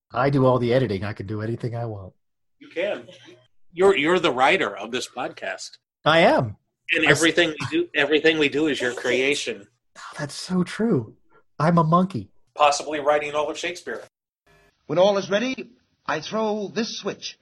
I do all the editing. I can do anything I want. You can. You're the writer of this podcast, I am. and everything we do is your creation. That's so true. I'm a monkey. Possibly writing all of Shakespeare. When all is ready, I throw this switch.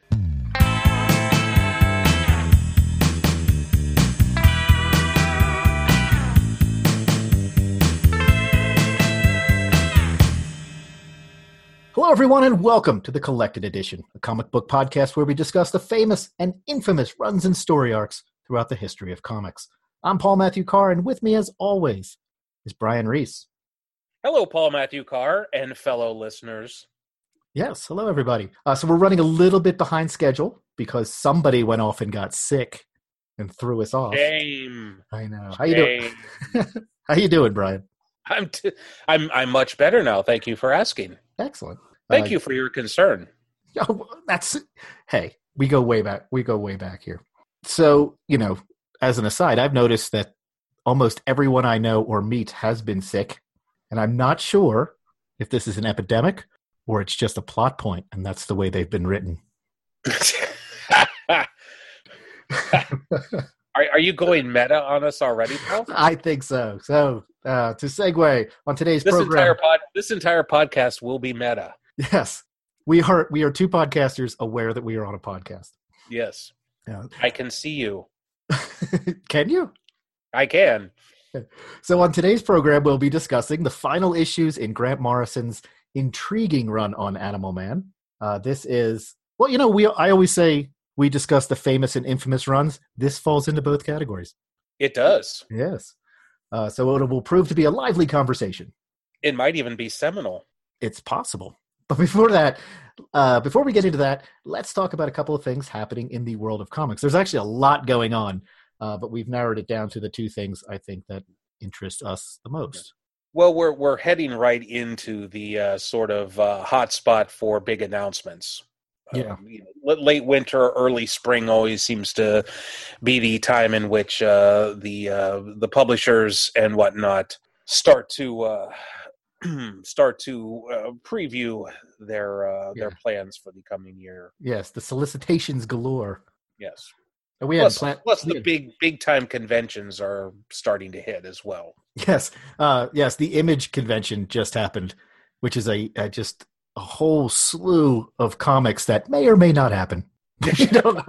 Hello, everyone, and welcome to the Collected Edition, a comic book podcast where we discuss the famous and infamous runs and story arcs throughout the history of comics. I'm Paul Matthew Carr, and with me, as always, is Brian Reese. Hello, Paul Matthew Carr and fellow listeners. Yes, hello, everybody. So we're running a little bit behind schedule because somebody went off and got sick and threw us off. Shame. I know. How you doing? How you doing, Brian? I'm much better now. Thank you for asking. Excellent. Thank you for your concern. Hey, we go way back. We go way back here. So, as an aside, I've noticed that almost everyone I know or meet has been sick, and I'm not sure if this is an epidemic or it's just a plot point, and that's the way they've been written. Are you going meta on us already, Paul? I think so. So, to segue on today's program, this entire podcast will be meta. Yes, we are two podcasters aware that we are on a podcast. Yes, yeah. I can see you. Can you? I can. So on today's program, we'll be discussing the final issues in Grant Morrison's intriguing run on Animal Man. This is, I always say we discuss the famous and infamous runs. This falls into both categories. It does. Yes. So it will prove to be a lively conversation. It might even be seminal. It's possible. But before that, before we get into that, let's talk about a couple of things happening in the world of comics. There's actually a lot going on, but we've narrowed it down to the two things I think that interest us the most. Well, we're heading right into the sort of hot spot for big announcements. Yeah. Late winter, early spring always seems to be the time in which the publishers and whatnot start to preview their plans for the coming year. Yes, the solicitations galore. Yes. And we had plus the big time conventions are starting to hit as well. Yes. Yes, the Image convention just happened, which is just a whole slew of comics that may or may not happen. You don't know.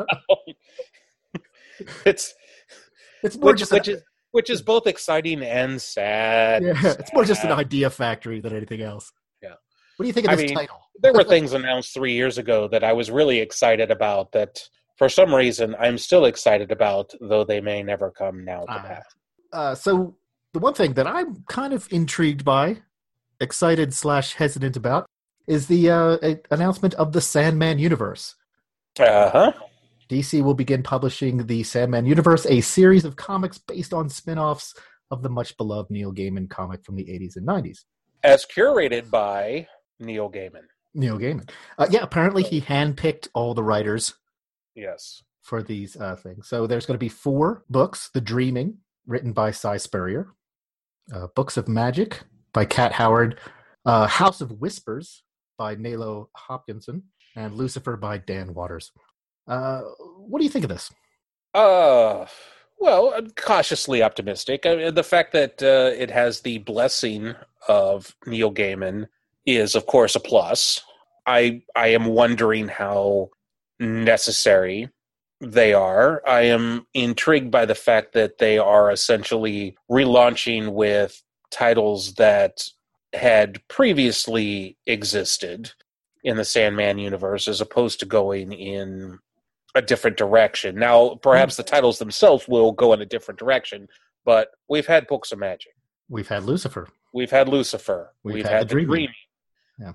It's more which is both exciting and sad. Yeah, it's more just an idea factory than anything else. Yeah. What do you think of this title? There were things announced 3 years ago that I was really excited about that for some reason I'm still excited about, though they may never come now to pass. So the one thing that I'm kind of intrigued by, excited / hesitant about, is the announcement of the Sandman universe. Uh-huh. DC will begin publishing the Sandman universe, a series of comics based on spin-offs of the much-beloved Neil Gaiman comic from the 80s and 90s. As curated by Neil Gaiman. Neil Gaiman. Apparently he handpicked all the writers. Yes. For these things. So there's going to be 4 books. The Dreaming, written by Cy Spurrier. Books of Magic by Cat Howard. House of Whispers by Nalo Hopkinson. And Lucifer by Dan Waters. What do you think of this? Well, I'm cautiously optimistic. The fact that it has the blessing of Neil Gaiman is, of course, a plus. I am wondering how necessary they are. I am intrigued by the fact that they are essentially relaunching with titles that had previously existed in the Sandman universe as opposed to going in a different direction. Now, perhaps the titles themselves will go in a different direction, but we've had Books of Magic. We've had Lucifer. We've had Lucifer. We've had The Dreaming. Yeah.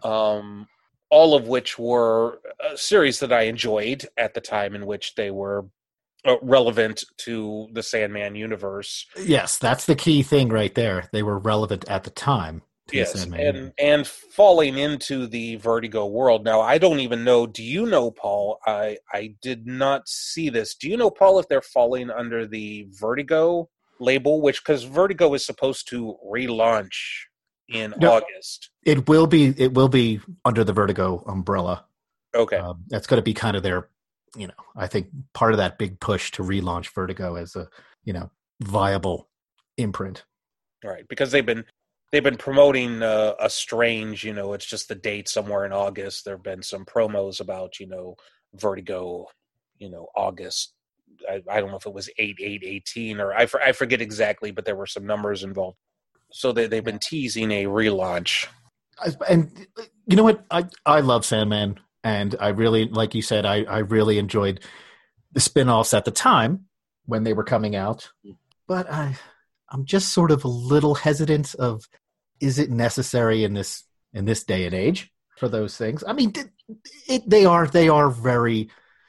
All of which were a series that I enjoyed at the time in which they were relevant to the Sandman universe. Yes, that's the key thing right there. They were relevant at the time. Yes, and falling into the Vertigo world. Now, I don't even know, do you know, Paul? I did not see this. Do you know, Paul, if they're falling under the Vertigo label? Because Vertigo is supposed to relaunch in No. August. It will be under the Vertigo umbrella. Okay. That's going to be kind of their, I think part of that big push to relaunch Vertigo as a, viable imprint. Right, because they've been promoting a Strange. It's just the date somewhere in August. There have been some promos about Vertigo, August. I don't know if it was 8/8/18 or I forget exactly, but there were some numbers involved. So they've been teasing a relaunch. And you know what? I love Sandman, and I really, like you said, I really enjoyed the spin-offs at the time when they were coming out. But I'm just sort of a little hesitant of, is it necessary in this day and age for those things? I mean, they are very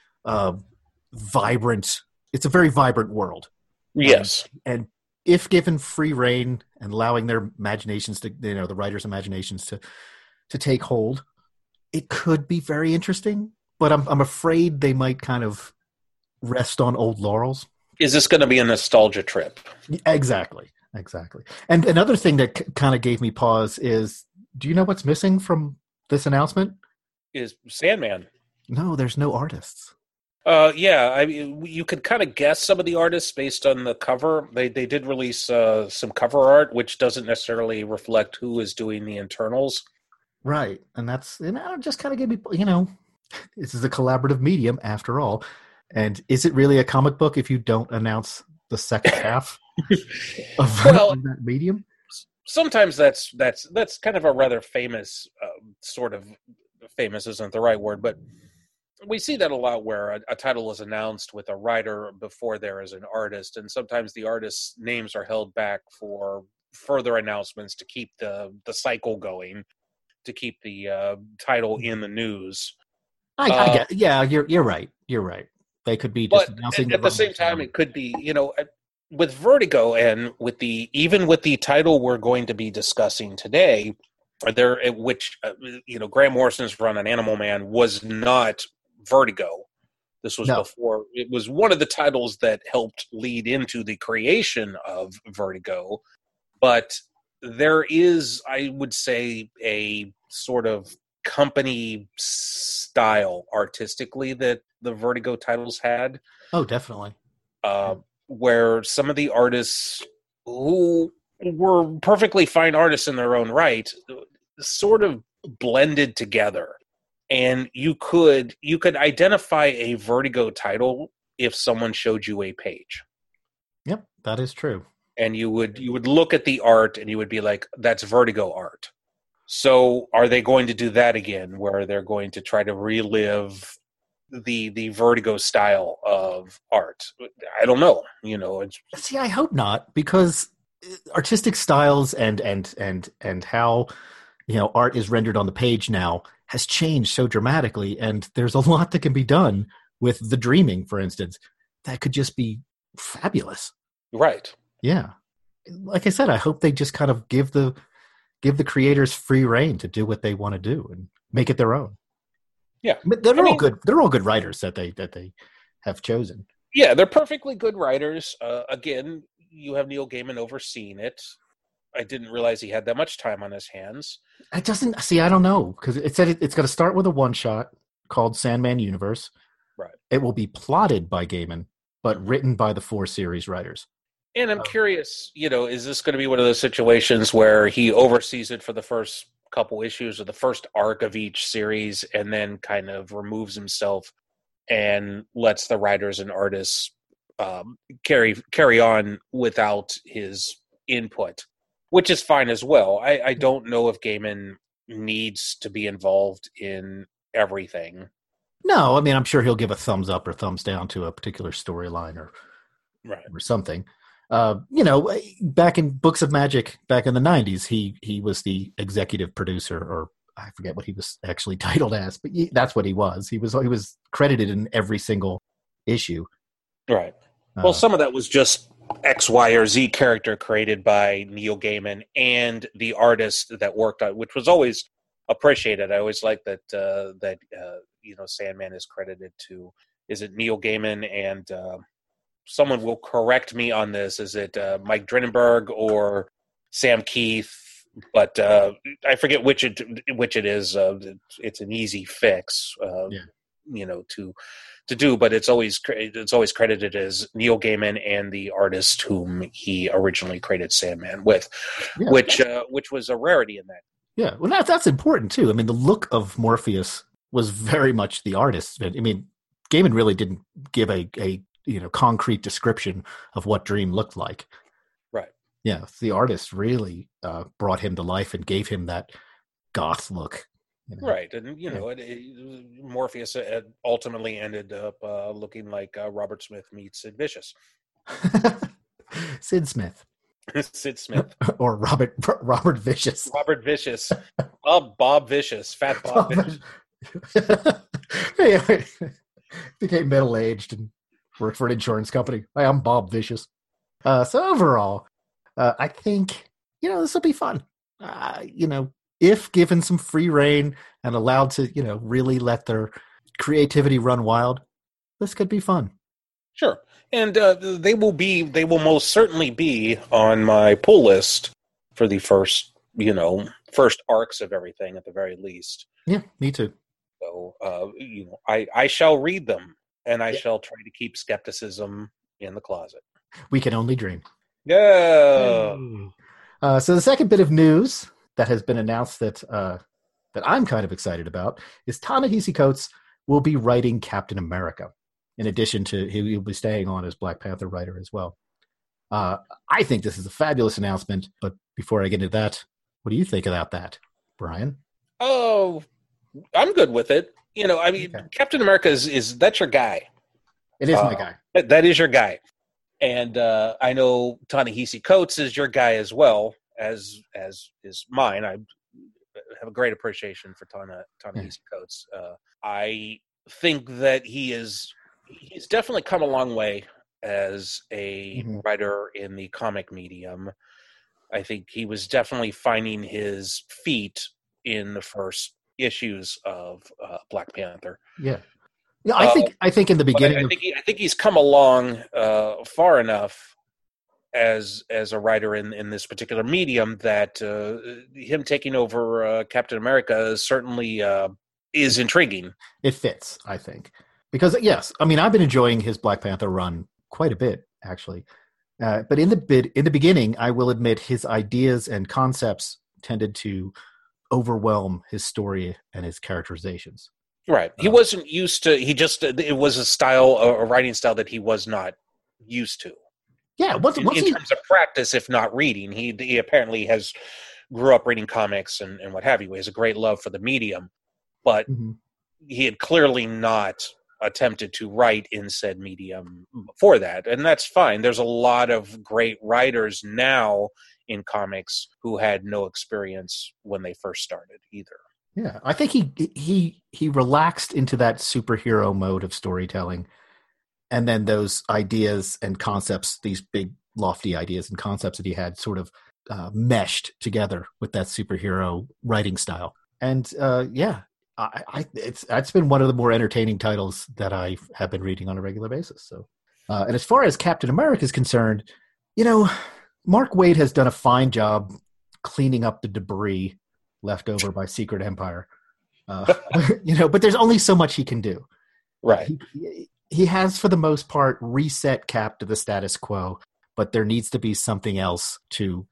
vibrant. It's a very vibrant world. Yes. And if given free reign and allowing their imaginations to, the writers' imaginations to take hold, it could be very interesting. But I'm afraid they might kind of rest on old laurels. Is this going to be a nostalgia trip? Exactly. And another thing that kind of gave me pause is, do you know what's missing from this announcement? Is Sandman. No, there's no artists. Yeah, I mean, you could kind of guess some of the artists based on the cover. They did release some cover art, which doesn't necessarily reflect who is doing the internals. Right, and that's just kind of gave me, this is a collaborative medium after all. And is it really a comic book if you don't announce the second half of that medium? Sometimes that's kind of a rather famous sort of, famous isn't the right word, but we see that a lot where a title is announced with a writer before there is an artist, and sometimes the artists' names are held back for further announcements to keep the cycle going, to keep the title in the news. I get, yeah, you're right. They could be just announcing. At the same time, it could be, with Vertigo and even with the title we're going to be discussing today, which Grant Morrison's run on Animal Man was not Vertigo. This was before. It was one of the titles that helped lead into the creation of Vertigo, but there is, I would say, a sort of company style artistically that the Vertigo titles had. Oh, definitely. Where some of the artists who were perfectly fine artists in their own right sort of blended together. And you could identify a Vertigo title if someone showed you a page. Yep, that is true. And you would look at the art and you would be like, that's Vertigo art. So are they going to do that again, where they're going to try to relive the Vertigo style of art? I don't know. See, I hope not, because artistic styles and how art is rendered on the page now has changed so dramatically, and there's a lot that can be done with The Dreaming, for instance, that could just be fabulous. Right. Yeah. Like I said, I hope they just kind of give the creators free reign to do what they want to do and make it their own. Yeah. They're all good. They're all good writers that they have chosen. Yeah, they're perfectly good writers. Again, you have Neil Gaiman overseeing it. I didn't realize he had that much time on his hands. It doesn't. See, I don't know, because it said it's going to start with a one-shot called Sandman Universe. Right. It will be plotted by Gaiman, but written by the 4 series writers. And I'm curious, is this going to be one of those situations where he oversees it for the first couple issues or the first arc of each series and then kind of removes himself and lets the writers and artists carry on without his input, which is fine as well. I don't know if Gaiman needs to be involved in everything. No, I mean, I'm sure he'll give a thumbs up or thumbs down to a particular storyline or something. Back in Books of Magic, back in the 90s, he was the executive producer, or I forget what he was actually titled as, but that's what he was. He was credited in every single issue. Right. Well, some of that was just X, Y, or Z character created by Neil Gaiman and the artist that worked on, which was always appreciated. I always like that Sandman is credited to, is it Neil Gaiman and someone will correct me on this. Is it Mike Drinenberg or Sam Keith but I forget which it is. It's an easy fix, to do, but it's always credited as Neil Gaiman and the artist whom he originally created Sandman with, which was a rarity in that. Yeah, well, that's important too. I mean, the look of Morpheus was very much the artist. I mean, Gaiman really didn't give a concrete description of what Dream looked like. Right. Yeah, the artist really brought him to life and gave him that goth look. Right, and Morpheus ultimately ended up looking like Robert Smith meets Sid Vicious. Sid Smith. Sid Smith. Or Robert Vicious. Robert Vicious. Bob Vicious. Fat Bob Vicious. Became middle-aged and worked for an insurance company. Hi, I'm Bob Vicious. So overall, I think, this will be fun. If given some free reign and allowed to, really let their creativity run wild, this could be fun. Sure. And they will most certainly be on my pull list for the first arcs of everything at the very least. Yeah, me too. So, I shall read them, and I shall try to keep skepticism in the closet. We can only dream. Yeah. So the second bit of news that has been announced that I'm kind of excited about is Ta-Nehisi Coates will be writing Captain America. In addition to, he'll be staying on as Black Panther writer as well. I think this is a fabulous announcement, but before I get into that, what do you think about that, Brian? Oh, I'm good with it. Okay. Captain America is that's your guy. It is my guy. That is your guy. And I know Ta-Nehisi Coates is your guy as well, as is mine. I have a great appreciation for Ta-Nehisi Coates. I think that he's definitely come a long way as a writer in the comic medium. I think he was definitely finding his feet in the first issues of Black Panther. Yeah. Yeah, I think in the beginning, I think he's come along far enough as a writer in this particular medium that him taking over Captain America certainly is intriguing. It fits, I think, because yes, I mean I've been enjoying his Black Panther run quite a bit actually, but in the beginning, I will admit his ideas and concepts tended to overwhelm his story and his characterizations. Right. He wasn't used to, it was a writing style that he was not used to. Yeah. In terms of practice, if not reading, he apparently grew up reading comics and what have you. He has a great love for the medium, but he had clearly not attempted to write in said medium before that. And that's fine. There's a lot of great writers now in comics who had no experience when they first started either. Yeah, I think he relaxed into that superhero mode of storytelling, and then those ideas and concepts, these big lofty ideas and concepts that he had, sort of meshed together with that superhero writing style. And it's been one of the more entertaining titles that I have been reading on a regular basis. So, and as far as Captain America is concerned, Mark Waid has done a fine job cleaning up the debris left over by Secret Empire, but there's only so much he can do. Right. He has, for the most part, reset Cap to the status quo, but there needs to be something else to,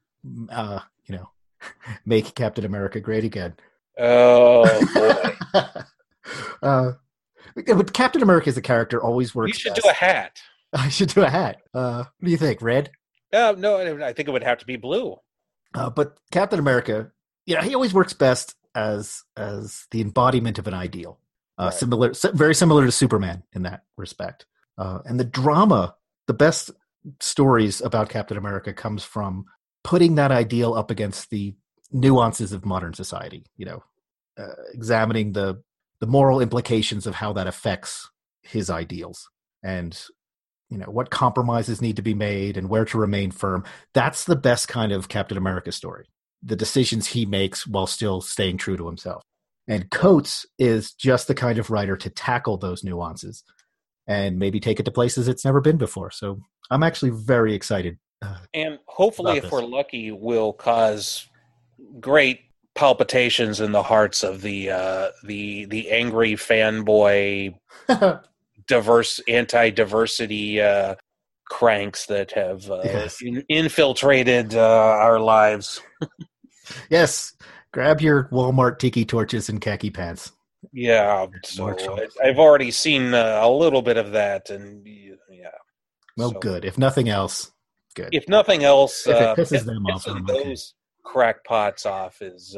make Captain America great again. Oh boy. But Captain America as a character always works. You should best. Do a hat. I should do a hat. What do you think? Red? No, I think it would have to be blue. But Captain America, he always works best as the embodiment of an ideal. Right. Very similar to Superman in that respect. And the drama, the best stories about Captain America comes from putting that ideal up against the nuances of modern society, examining the moral implications of how that affects his ideals and, what compromises need to be made and where to remain firm. That's the best kind of Captain America story. The decisions he makes while still staying true to himself. And Coates is just the kind of writer to tackle those nuances and maybe take it to places it's never been before. So I'm actually very excited. And hopefully, if we're lucky, we'll cause great palpitations in the hearts of the angry fanboy, anti-diversity cranks that have Yes. infiltrated our lives. Yes. Grab your Walmart tiki torches and khaki pants. Yeah, March so on. I've already seen a little bit of that, and yeah. Well, So, good. If nothing else, good. if nothing else, If it pisses them off, pissing I'm okay. those crackpots off is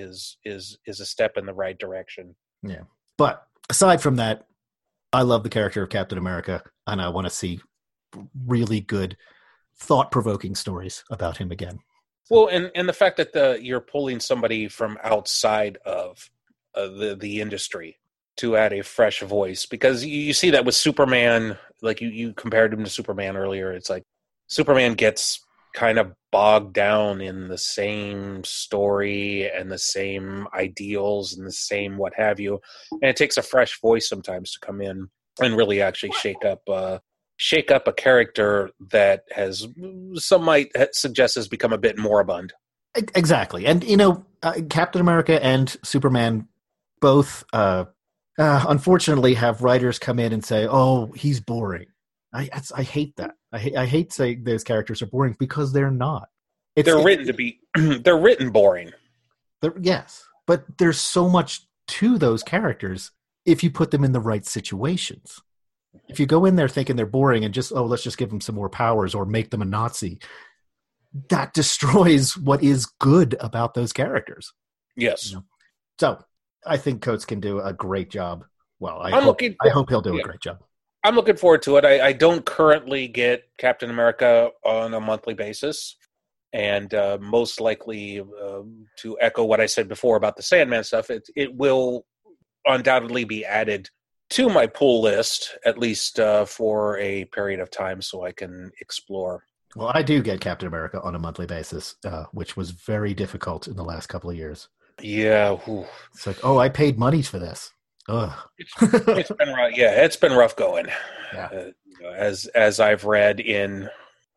a step in the right direction. Yeah. But aside from that, I love the character of Captain America, and I want to see really good, thought-provoking stories about him again. Well, and the fact that you're pulling somebody from outside of the industry to add a fresh voice, because you see that with Superman, like you compared him to Superman earlier. It's like Superman gets kind of bogged down in the same story and the same ideals and the same what have you, and it takes a fresh voice sometimes to come in and really actually shake up a character that has, some might suggest, has become a bit moribund. Exactly. And, Captain America and Superman both, unfortunately, have writers come in and say, oh, he's boring. I hate that. I hate saying those characters are boring, because they're not. They're written to be they're written boring. Yes. But there's so much to those characters if you put them in the right situations. If you go in there thinking they're boring and just, let's just give them some more powers or make them a Nazi, that destroys what is good about those characters. Yes. So I think Coates can do a great job. Well, I hope he'll do a great job. I'm looking forward to it. I don't currently get Captain America on a monthly basis. And most likely, to echo what I said before about the Sandman stuff, it will undoubtedly be added to my pull list, at least for a period of time, so I can explore. Well, I do get Captain America on a monthly basis, which was very difficult in the last couple of years. Yeah. Whew. It's like, I paid money for this. Ugh. It's been rough. Yeah, it's been rough going. Yeah. As I've read in,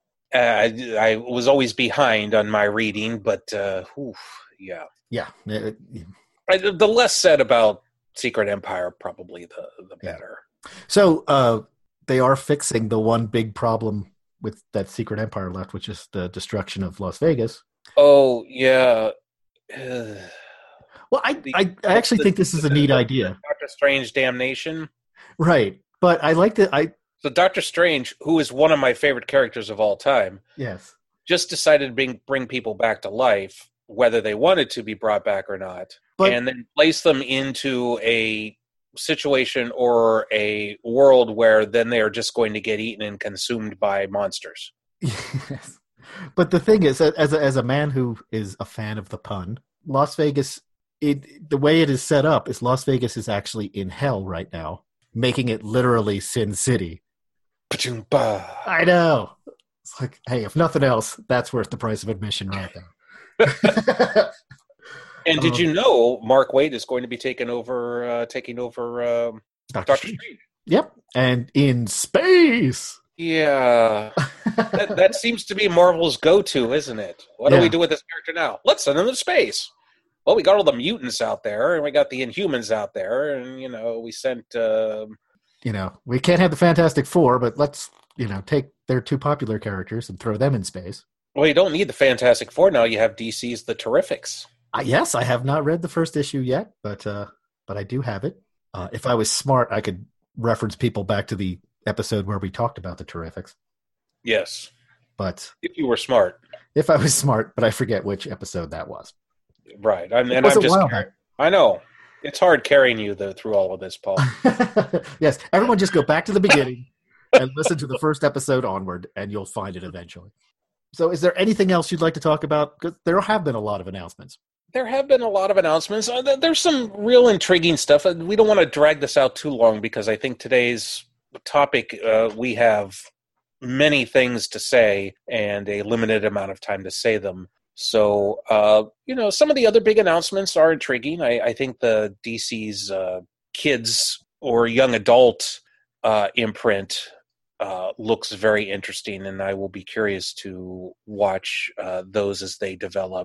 I was always behind on my reading, but yeah. Yeah. The less said about Secret Empire, probably the better. So they are fixing the one big problem with that Secret Empire left, which is the destruction of Las Vegas. Oh, yeah. Well, I actually think this is a neat idea. Doctor Strange Damnation. Right. But I like that. So Doctor Strange, who is one of my favorite characters of all time, yes, just decided to bring people back to life, whether they wanted to be brought back or not, and then place them into a situation or a world where then they are just going to get eaten and consumed by monsters. Yes. But the thing is, as a man who is a fan of the pun, Las Vegas, the way it is set up is Las Vegas is actually in hell right now, making it literally Sin City. I know. It's like, hey, if nothing else, that's worth the price of admission right there. And did you know Mark Waid is going to be taking over Doctor Strange? Yep, and in space. Yeah, that seems to be Marvel's go-to, isn't it? What do we do with this character now? Let's send him to space. Well, we got all the mutants out there, and we got the Inhumans out there, and we sent. We can't have the Fantastic Four, but let's take their two popular characters and throw them in space. Well, you don't need the Fantastic Four now. You have DC's The Terrifics. Yes, I have not read the first issue yet, but I do have it. If I was smart, I could reference people back to the episode where we talked about the Terrifics. Yes. But if you were smart. If I was smart, but I forget which episode that was. Right. I'm just I know. It's hard carrying you through all of this, Paul. Yes. Everyone just go back to the beginning and listen to the first episode onward, and you'll find it eventually. So is there anything else you'd like to talk about? Because there have been a lot of announcements. There have been a lot of announcements. There's some real intriguing stuff. We don't want to drag this out too long because I think today's topic, we have many things to say and a limited amount of time to say them. So, some of the other big announcements are intriguing. I think the DC's kids or young adult imprint looks very interesting, and I will be curious to watch those as they develop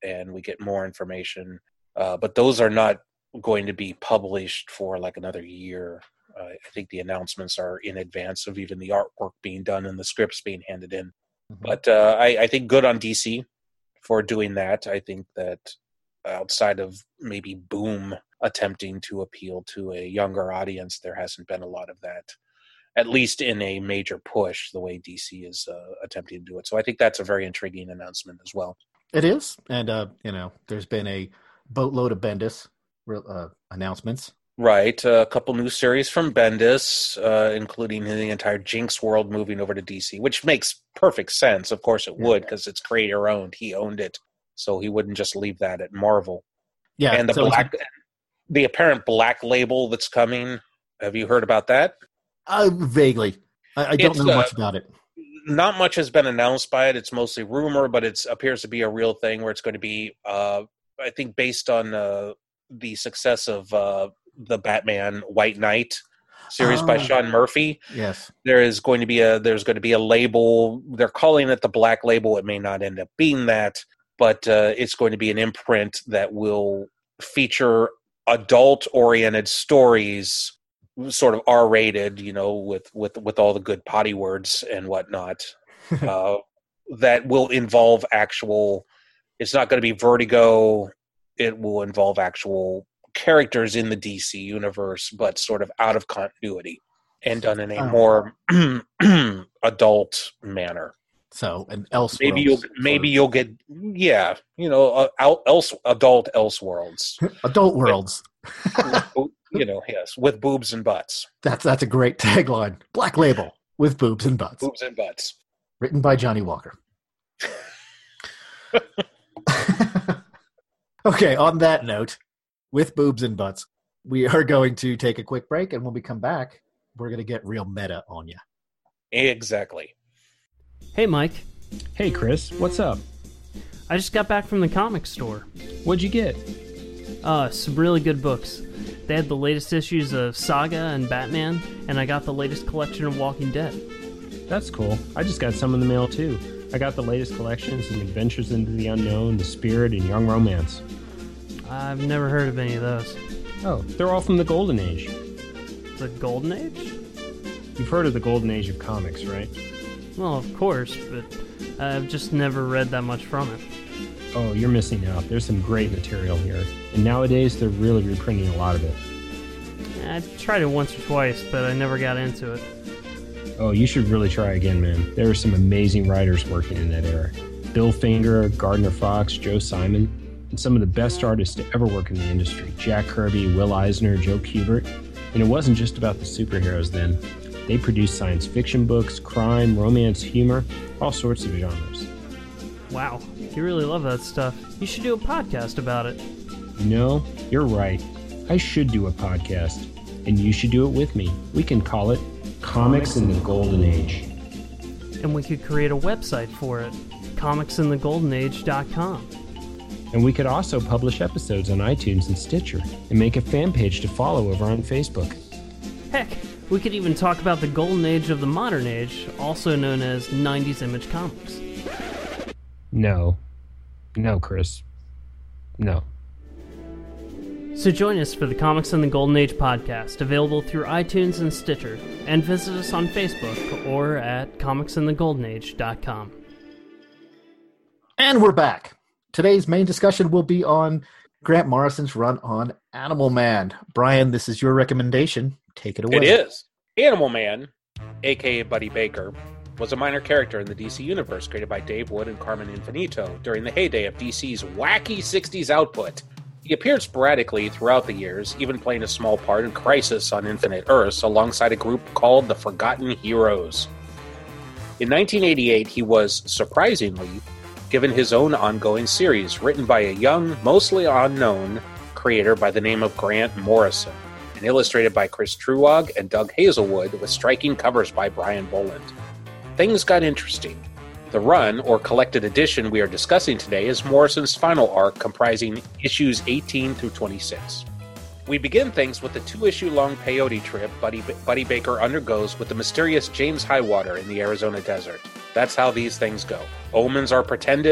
and we get more information. But those are not going to be published for like another year. I think the announcements are in advance of even the artwork being done and the scripts being handed in. Mm-hmm. But I think good on DC for doing that. I think that outside of maybe Boom attempting to appeal to a younger audience, there hasn't been a lot of that, at least in a major push, the way DC is attempting to do it. So I think that's a very intriguing announcement as well. It is. And, there's been a boatload of Bendis announcements. Right. A couple new series from Bendis, including the entire Jinx world moving over to DC, which makes perfect sense. Of course it would, because it's creator owned. He owned it. So he wouldn't just leave that at Marvel. Yeah. And the apparent Black Label that's coming. Have you heard about that? Vaguely. I don't know much about it. Not much has been announced by it. It's mostly rumor, but it appears to be a real thing where it's going to be, I think, based on the success of the Batman White Knight series by Sean Murphy. Yes. There's going to be a label. They're calling it the Black Label. It may not end up being that, but it's going to be an imprint that will feature adult-oriented stories, sort of R-rated, with all the good potty words and whatnot, that will involve actual. It's not going to be Vertigo. It will involve actual characters in the DC universe, but sort of out of continuity and done in a more adult manner. So, an Elseworlds. Maybe you'll get adult Elseworlds. Adult worlds. Yes, with boobs and butts. That's a great tagline. Black Label with boobs and butts. Boobs and butts. Written by Johnny Walker. Okay, on that note, with boobs and butts, we are going to take a quick break, and when we come back, we're going to get real meta on you. Exactly. Hey, Mike. Hey, Chris. What's up? I just got back from the comic store. What'd you get? Some really good books. They had the latest issues of Saga and Batman, and I got the latest collection of Walking Dead. That's cool. I just got some in the mail, too. I got the latest collections of Adventures into the Unknown, The Spirit, and Young Romance. I've never heard of any of those. Oh, they're all from the Golden Age. The Golden Age? You've heard of the Golden Age of comics, right? Well, of course, but I've just never read that much from it. Oh, you're missing out. There's some great material here. And nowadays, they're really reprinting a lot of it. I tried it once or twice, but I never got into it. Oh, you should really try again, man. There are some amazing writers working in that era. Bill Finger, Gardner Fox, Joe Simon, and some of the best artists to ever work in the industry. Jack Kirby, Will Eisner, Joe Kubert. And it wasn't just about the superheroes then. They produced science fiction books, crime, romance, humor, all sorts of genres. Wow, you really love that stuff. You should do a podcast about it. You're right. I should do a podcast, and you should do it with me. We can call it Comics in the Golden Age. And we could create a website for it, comicsinthegoldenage.com. And we could also publish episodes on iTunes and Stitcher, and make a fan page to follow over on Facebook. Heck, we could even talk about the golden age of the modern age, also known as 90s Image Comics. No, Chris. No. So join us for the Comics in the Golden Age podcast, available through iTunes and Stitcher, and visit us on Facebook or at comicsinthegoldenage.com. And we're back. Today's main discussion will be on Grant Morrison's run on Animal Man. Brian, this is your recommendation. Take it away. It is. Animal Man, a.k.a. Buddy Baker, was a minor character in the DC Universe created by Dave Wood and Carmen Infinito during the heyday of DC's wacky 60s output. He appeared sporadically throughout the years, even playing a small part in Crisis on Infinite Earths alongside a group called the Forgotten Heroes. In 1988, he was, surprisingly, given his own ongoing series written by a young, mostly unknown creator by the name of Grant Morrison, and illustrated by Chris Truog and Doug Hazelwood with striking covers by Brian Boland. Things got interesting. The run, or collected edition we are discussing today, is Morrison's final arc comprising issues 18 through 26. We begin things with the 2-issue-long peyote trip Buddy Baker undergoes with the mysterious James Highwater in the Arizona desert. That's how these things go. Omens are pretended,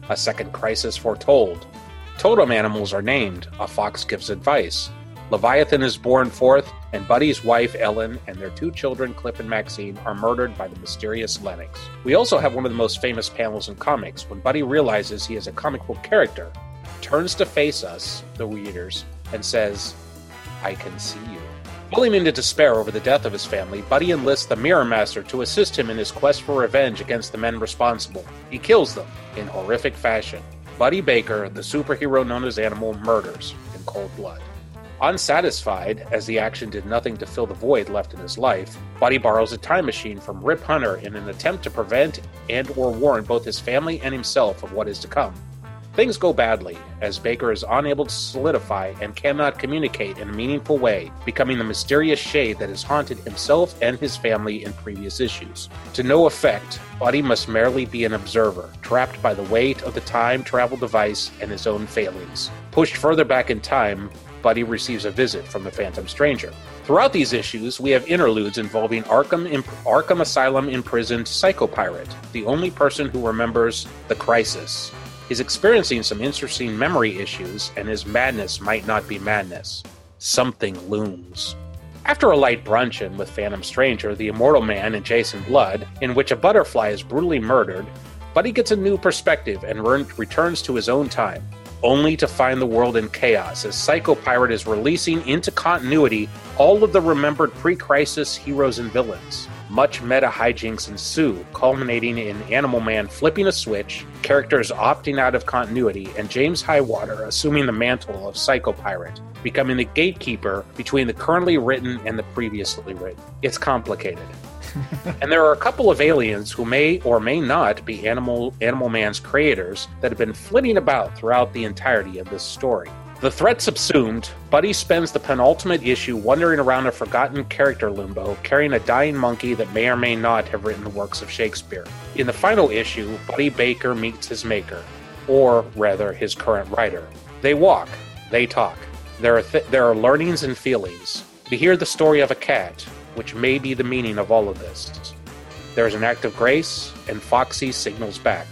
A second crisis foretold. Totem animals are named. A fox gives advice. Leviathan is born forth, and Buddy's wife, Ellen, and their 2 children, Cliff and Maxine, are murdered by the mysterious Lennox. We also have one of the most famous panels in comics, when Buddy realizes he is a comic book character, turns to face us, the readers, and says, "I can see you." Falling into despair over the death of his family, Buddy enlists the Mirror Master to assist him in his quest for revenge against the men responsible. He kills them in horrific fashion. Buddy Baker, the superhero known as Animal, murders in cold blood. Unsatisfied, as the action did nothing to fill the void left in his life, Buddy borrows a time machine from Rip Hunter in an attempt to prevent and or warn both his family and himself of what is to come. Things go badly, as Baker is unable to solidify and cannot communicate in a meaningful way, becoming the mysterious shade that has haunted himself and his family in previous issues. To no effect, Buddy must merely be an observer, trapped by the weight of the time travel device and his own failings. Pushed further back in time, Buddy receives a visit from the Phantom Stranger. Throughout these issues, we have interludes involving Arkham Asylum imprisoned Psycho-Pirate, the only person who remembers the crisis. He's experiencing some interesting memory issues, and his madness might not be madness. Something looms. After a light bruncheon with Phantom Stranger, the Immortal Man, and Jason Blood, in which a butterfly is brutally murdered, Buddy gets a new perspective and returns to his own time, only to find the world in chaos as Psycho-Pirate is releasing into continuity all of the remembered pre-crisis heroes and villains. Much meta hijinks ensue, culminating in Animal Man flipping a switch, characters opting out of continuity, and James Highwater assuming the mantle of Psycho-Pirate, becoming the gatekeeper between the currently written and the previously written. It's complicated. And there are a couple of aliens who may or may not be Animal Man's creators that have been flitting about throughout the entirety of this story. The threat subsumed, Buddy spends the penultimate issue wandering around a forgotten character limbo, carrying a dying monkey that may or may not have written the works of Shakespeare. In the final issue, Buddy Baker meets his maker, or rather his current writer. They walk, they talk. There are learnings and feelings. We hear the story of a cat, which may be the meaning of all of this. There is an act of grace, and Foxy signals back.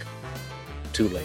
Too late.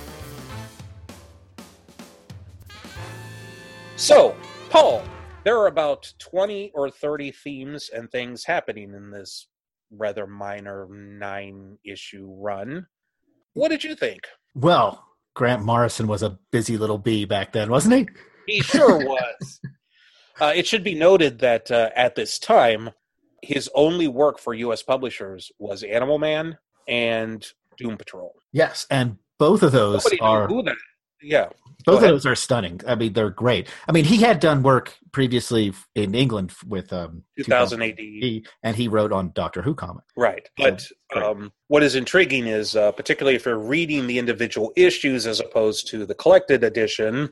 So, Paul, there are about 20 or 30 themes and things happening in this rather minor 9-issue run. What did you think? Well, Grant Morrison was a busy little bee back then, wasn't he? He sure was. It should be noted that at this time, his only work for U.S. publishers was Animal Man and Doom Patrol. Yes, and both of those Nobody are... knew that. Yeah. Both of those are stunning. I mean, they're great. I mean, he had done work previously in England with 2000 AD. And he wrote on Doctor Who comic. Right. But what is intriguing is, particularly if you're reading the individual issues as opposed to the collected edition,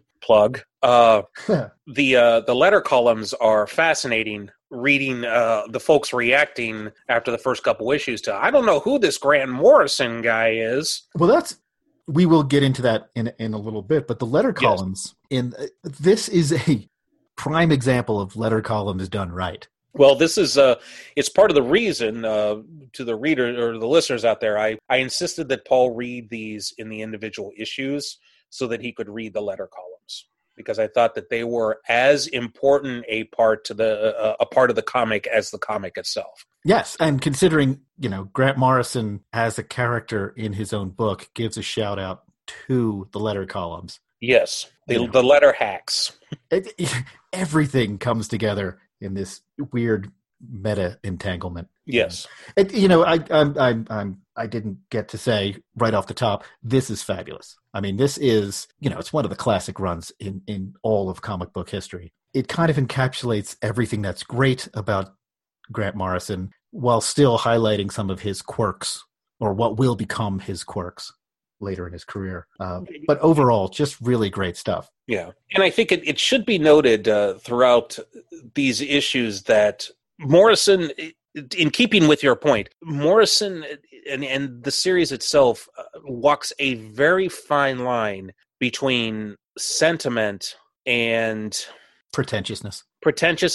the letter columns are fascinating, reading the folks reacting after the first couple issues to, I don't know who this Grant Morrison guy is. Well, we will get into that in a little bit, but the letter columns this is a prime example of letter columns done right. Well, this is it's part of the reason to the reader or the listeners out there. I insisted that Paul read these in the individual issues so that he could read the letter columns, because I thought that they were as important a part of the comic as the comic itself. Yes, and considering, Grant Morrison as a character in his own book gives a shout out to the letter columns. Yes, the letter hacks. Everything comes together in this weird meta entanglement. Yes. I didn't get to say right off the top, this is fabulous. I mean, this is, it's one of the classic runs in all of comic book history. It kind of encapsulates everything that's great about Grant Morrison while still highlighting some of his quirks, or what will become his quirks later in his career. But overall, just really great stuff. Yeah. And I think it should be noted throughout these issues that Morrison, in keeping with your point, Morrison and the series itself walks a very fine line between sentiment and pretentiousness.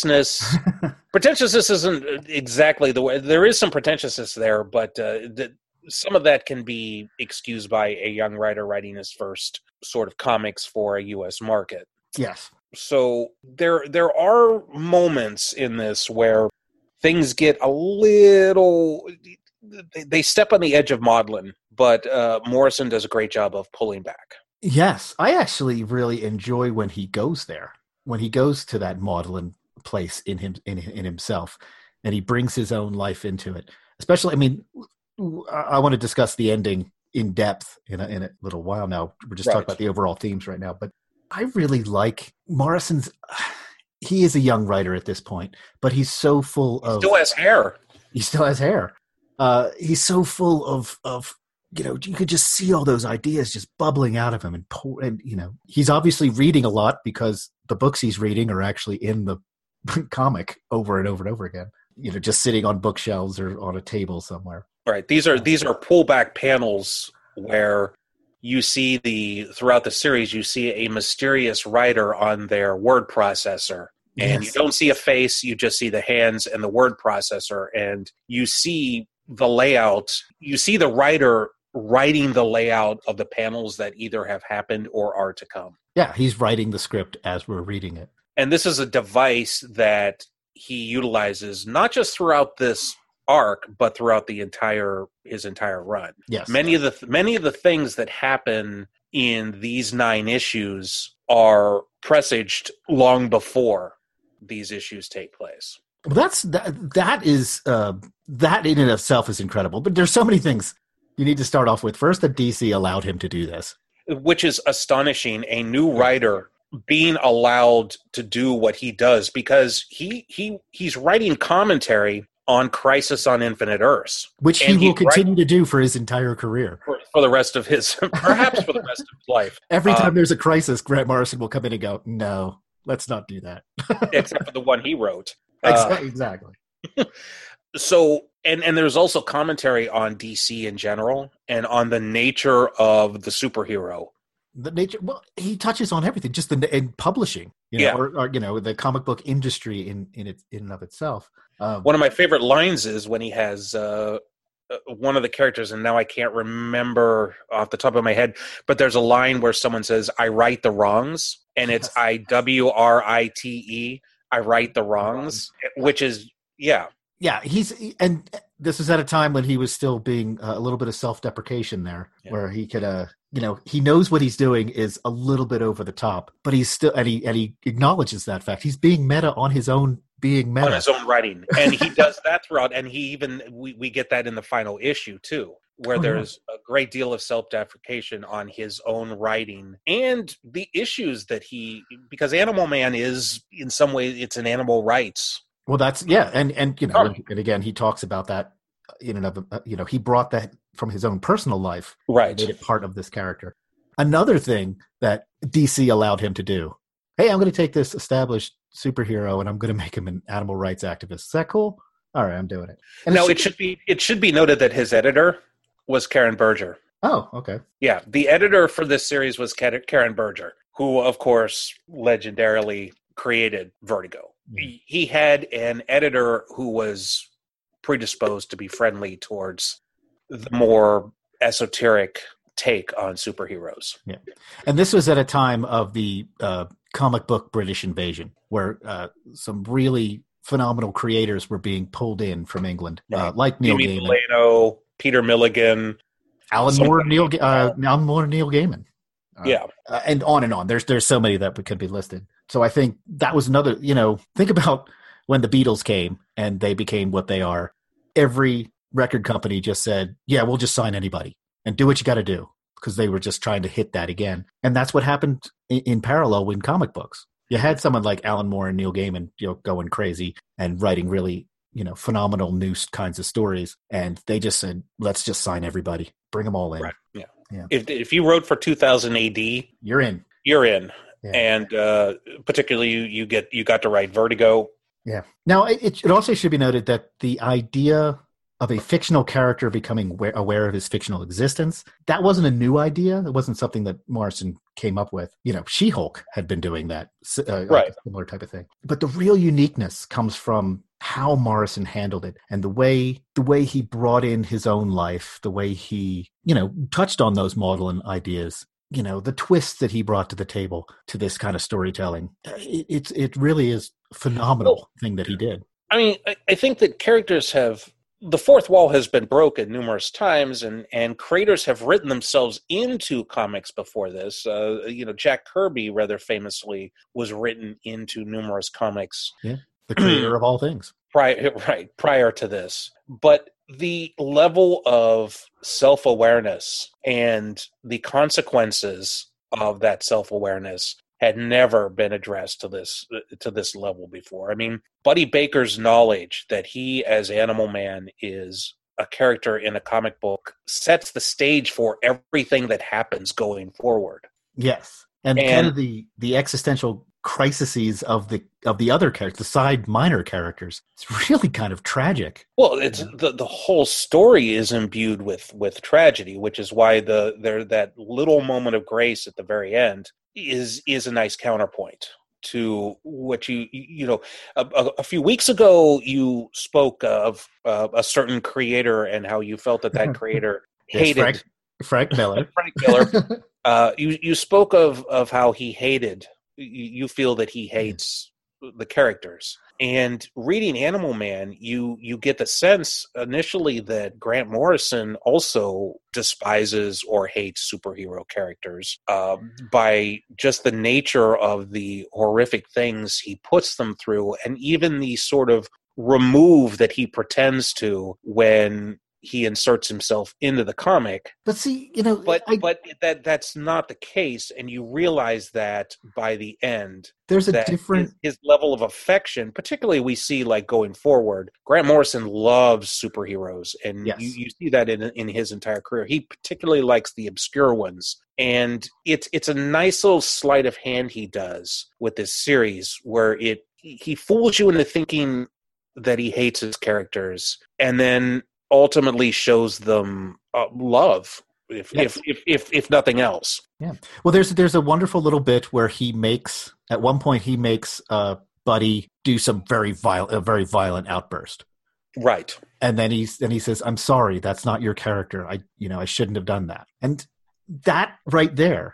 Pretentiousness isn't exactly the way. There is some pretentiousness there, but some of that can be excused by a young writer writing his first sort of comics for a U.S. market. Yes. So there are moments in this where things get a little, they step on the edge of maudlin, but Morrison does a great job of pulling back. Yes, I actually really enjoy when he goes there, when he goes to that maudlin place in himself, and he brings his own life into it. Especially, I mean, I want to discuss the ending in depth in a little while now. We're just talking about the overall themes right now, but I really like Morrison's. He is a young writer at this point, but he's so full of. Still has hair. He still has hair. He's so full of you could just see all those ideas just bubbling out of him, and he's obviously reading a lot because the books he's reading are actually in the comic over and over and over again. Just sitting on bookshelves or on a table somewhere. Right. These are pullback panels where you see throughout the series, you see a mysterious writer on their word processor. And you don't see a face, you just see the hands and the word processor. And you see the layout. You see the writer writing the layout of the panels that either have happened or are to come. Yeah, he's writing the script as we're reading it. And this is a device that he utilizes not just throughout this arc, but throughout his entire run. Yes. Many of the things that happen in these 9 issues are presaged long before these issues take place. Well, that in and of itself is incredible. But there's so many things you need to start off with. First, that DC allowed him to do this, which is astonishing. A new writer being allowed to do what he does, because he's writing commentary on Crisis on Infinite Earths, which he will continue to do for his entire career, for the rest of his, perhaps for the rest of his life. Every time there's a crisis, Grant Morrison will come in and go, "No, let's not do that." Except for the one he wrote. Exactly. So, and there's also commentary on DC in general and on the nature of the superhero. The nature. Well, he touches on everything, just in publishing, or the comic book industry in and of itself. One of my favorite lines is when he has one of the characters, and now I can't remember off the top of my head, but there's a line where someone says, "I right the wrongs," and it's IWRITE. I right the wrongs, which is Yeah, and this is at a time when he was still being a little bit of self-deprecation there, where he could, he knows what he's doing is a little bit over the top, but he's still, and he acknowledges that fact. He's being meta on his own being meta. On his own writing. And he does that throughout, and we get that in the final issue too, where there's a great deal of self-deprecation on his own writing and the issues that because Animal Man is, in some way, it's an animal rights. Well, that's and and again, he talks about that in and of he brought that from his own personal life, right? Made it part of this character. Another thing that DC allowed him to do: hey, I'm going to take this established superhero and I'm going to make him an animal rights activist. Is that cool? All right, I'm doing it. And it should be noted that his editor was Karen Berger. Oh, okay. Yeah, the editor for this series was Karen Berger, who, of course, legendarily created Vertigo. He had an editor who was predisposed to be friendly towards the more esoteric take on superheroes. Yeah. And this was at a time of the comic book British invasion, where some really phenomenal creators were being pulled in from England, like Neil Gaiman. Delano, Peter Milligan. Alan Moore, Neil Gaiman. And on and on. There's so many that could be listed. So I think that was another, think about when the Beatles came and they became what they are. Every record company just said, yeah, we'll just sign anybody and do what you got to do, because they were just trying to hit that again. And that's what happened in parallel in comic books. You had someone like Alan Moore and Neil Gaiman, going crazy and writing really, phenomenal new kinds of stories. And they just said, let's just sign everybody, bring them all in. Right. Yeah. If you wrote for 2000 AD, you're in. Yeah. And particularly you got to write Vertigo. Yeah. Now it also should be noted that the idea of a fictional character becoming aware of his fictional existence, that wasn't a new idea. It wasn't something that Morrison came up with. She-Hulk had been doing that, right? Similar type of thing. But the real uniqueness comes from how Morrison handled it and the way he brought in his own life, the way he, touched on those Magdalen ideas, the twists that he brought to the table to this kind of storytelling. It really is a phenomenal thing that he did. I mean, I think that the fourth wall has been broken numerous times, and creators have written themselves into comics before this. Jack Kirby, rather famously, was written into numerous comics. Yeah, the creator of all things. Prior to this. But the level of self-awareness and the consequences of that self-awareness had never been addressed to this level before. I mean, Buddy Baker's knowledge that he, as Animal Man, is a character in a comic book sets the stage for everything that happens going forward. Yes, and kind of the existential crises of the other characters, the side minor characters. It's really kind of tragic. Well, it's the whole story is imbued with tragedy, which is why that little moment of grace at the very end is a nice counterpoint to what a few weeks ago you spoke of a certain creator and how you felt that creator hated Frank Miller. Frank Miller. You spoke of how he hated. You feel that he hates the characters. And reading Animal Man, you get the sense initially that Grant Morrison also despises or hates superhero characters by just the nature of the horrific things he puts them through, and even the sort of remove that he pretends to when he inserts himself into the comic. But see, but that's not the case, and you realize that by the end. There's a different his level of affection, particularly we see like going forward. Grant Morrison loves superheroes, and yes. you see that in his entire career. He particularly likes the obscure ones, and it's a nice little sleight of hand he does with this series, where he fools you into thinking that he hates his characters, and then ultimately shows them love, if nothing else. Yeah. Well, there's a wonderful little bit where at one point he makes Buddy do some very violent outburst. Right. And then he says, "I'm sorry, that's not your character. I shouldn't have done that." And that right there,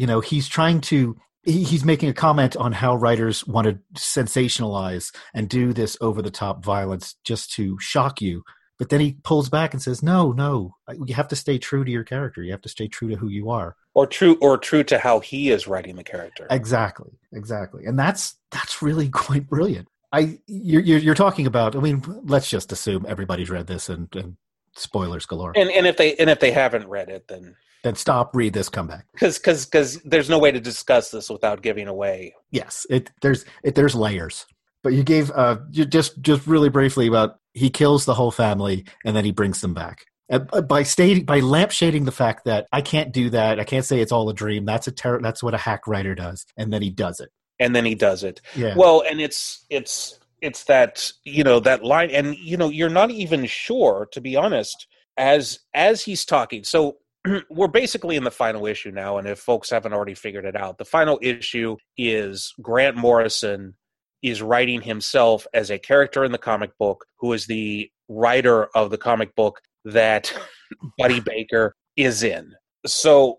he's making a comment on how writers want to sensationalize and do this over the top violence just to shock you. But then he pulls back and says, no, you have to stay true to your character. You have to stay true to who you are. Or true to how he is writing the character. Exactly. And that's really quite brilliant. You're talking about, let's just assume everybody's read this and spoilers galore. And if they haven't read it, then stop, read this, come back. Because there's no way to discuss this without giving away. Yes, there's layers. But you gave just really briefly about he kills the whole family and then he brings them back by lampshading the fact that I can't do that. I can't say it's all a dream. That's what a hack writer does, and then he does it. Yeah. Well, and it's that that line, and you're not even sure, to be honest, as he's talking. So we're basically in the final issue now, and if folks haven't already figured it out, the final issue is Grant Morrison is writing himself as a character in the comic book who is the writer of the comic book that Buddy Baker is in. So,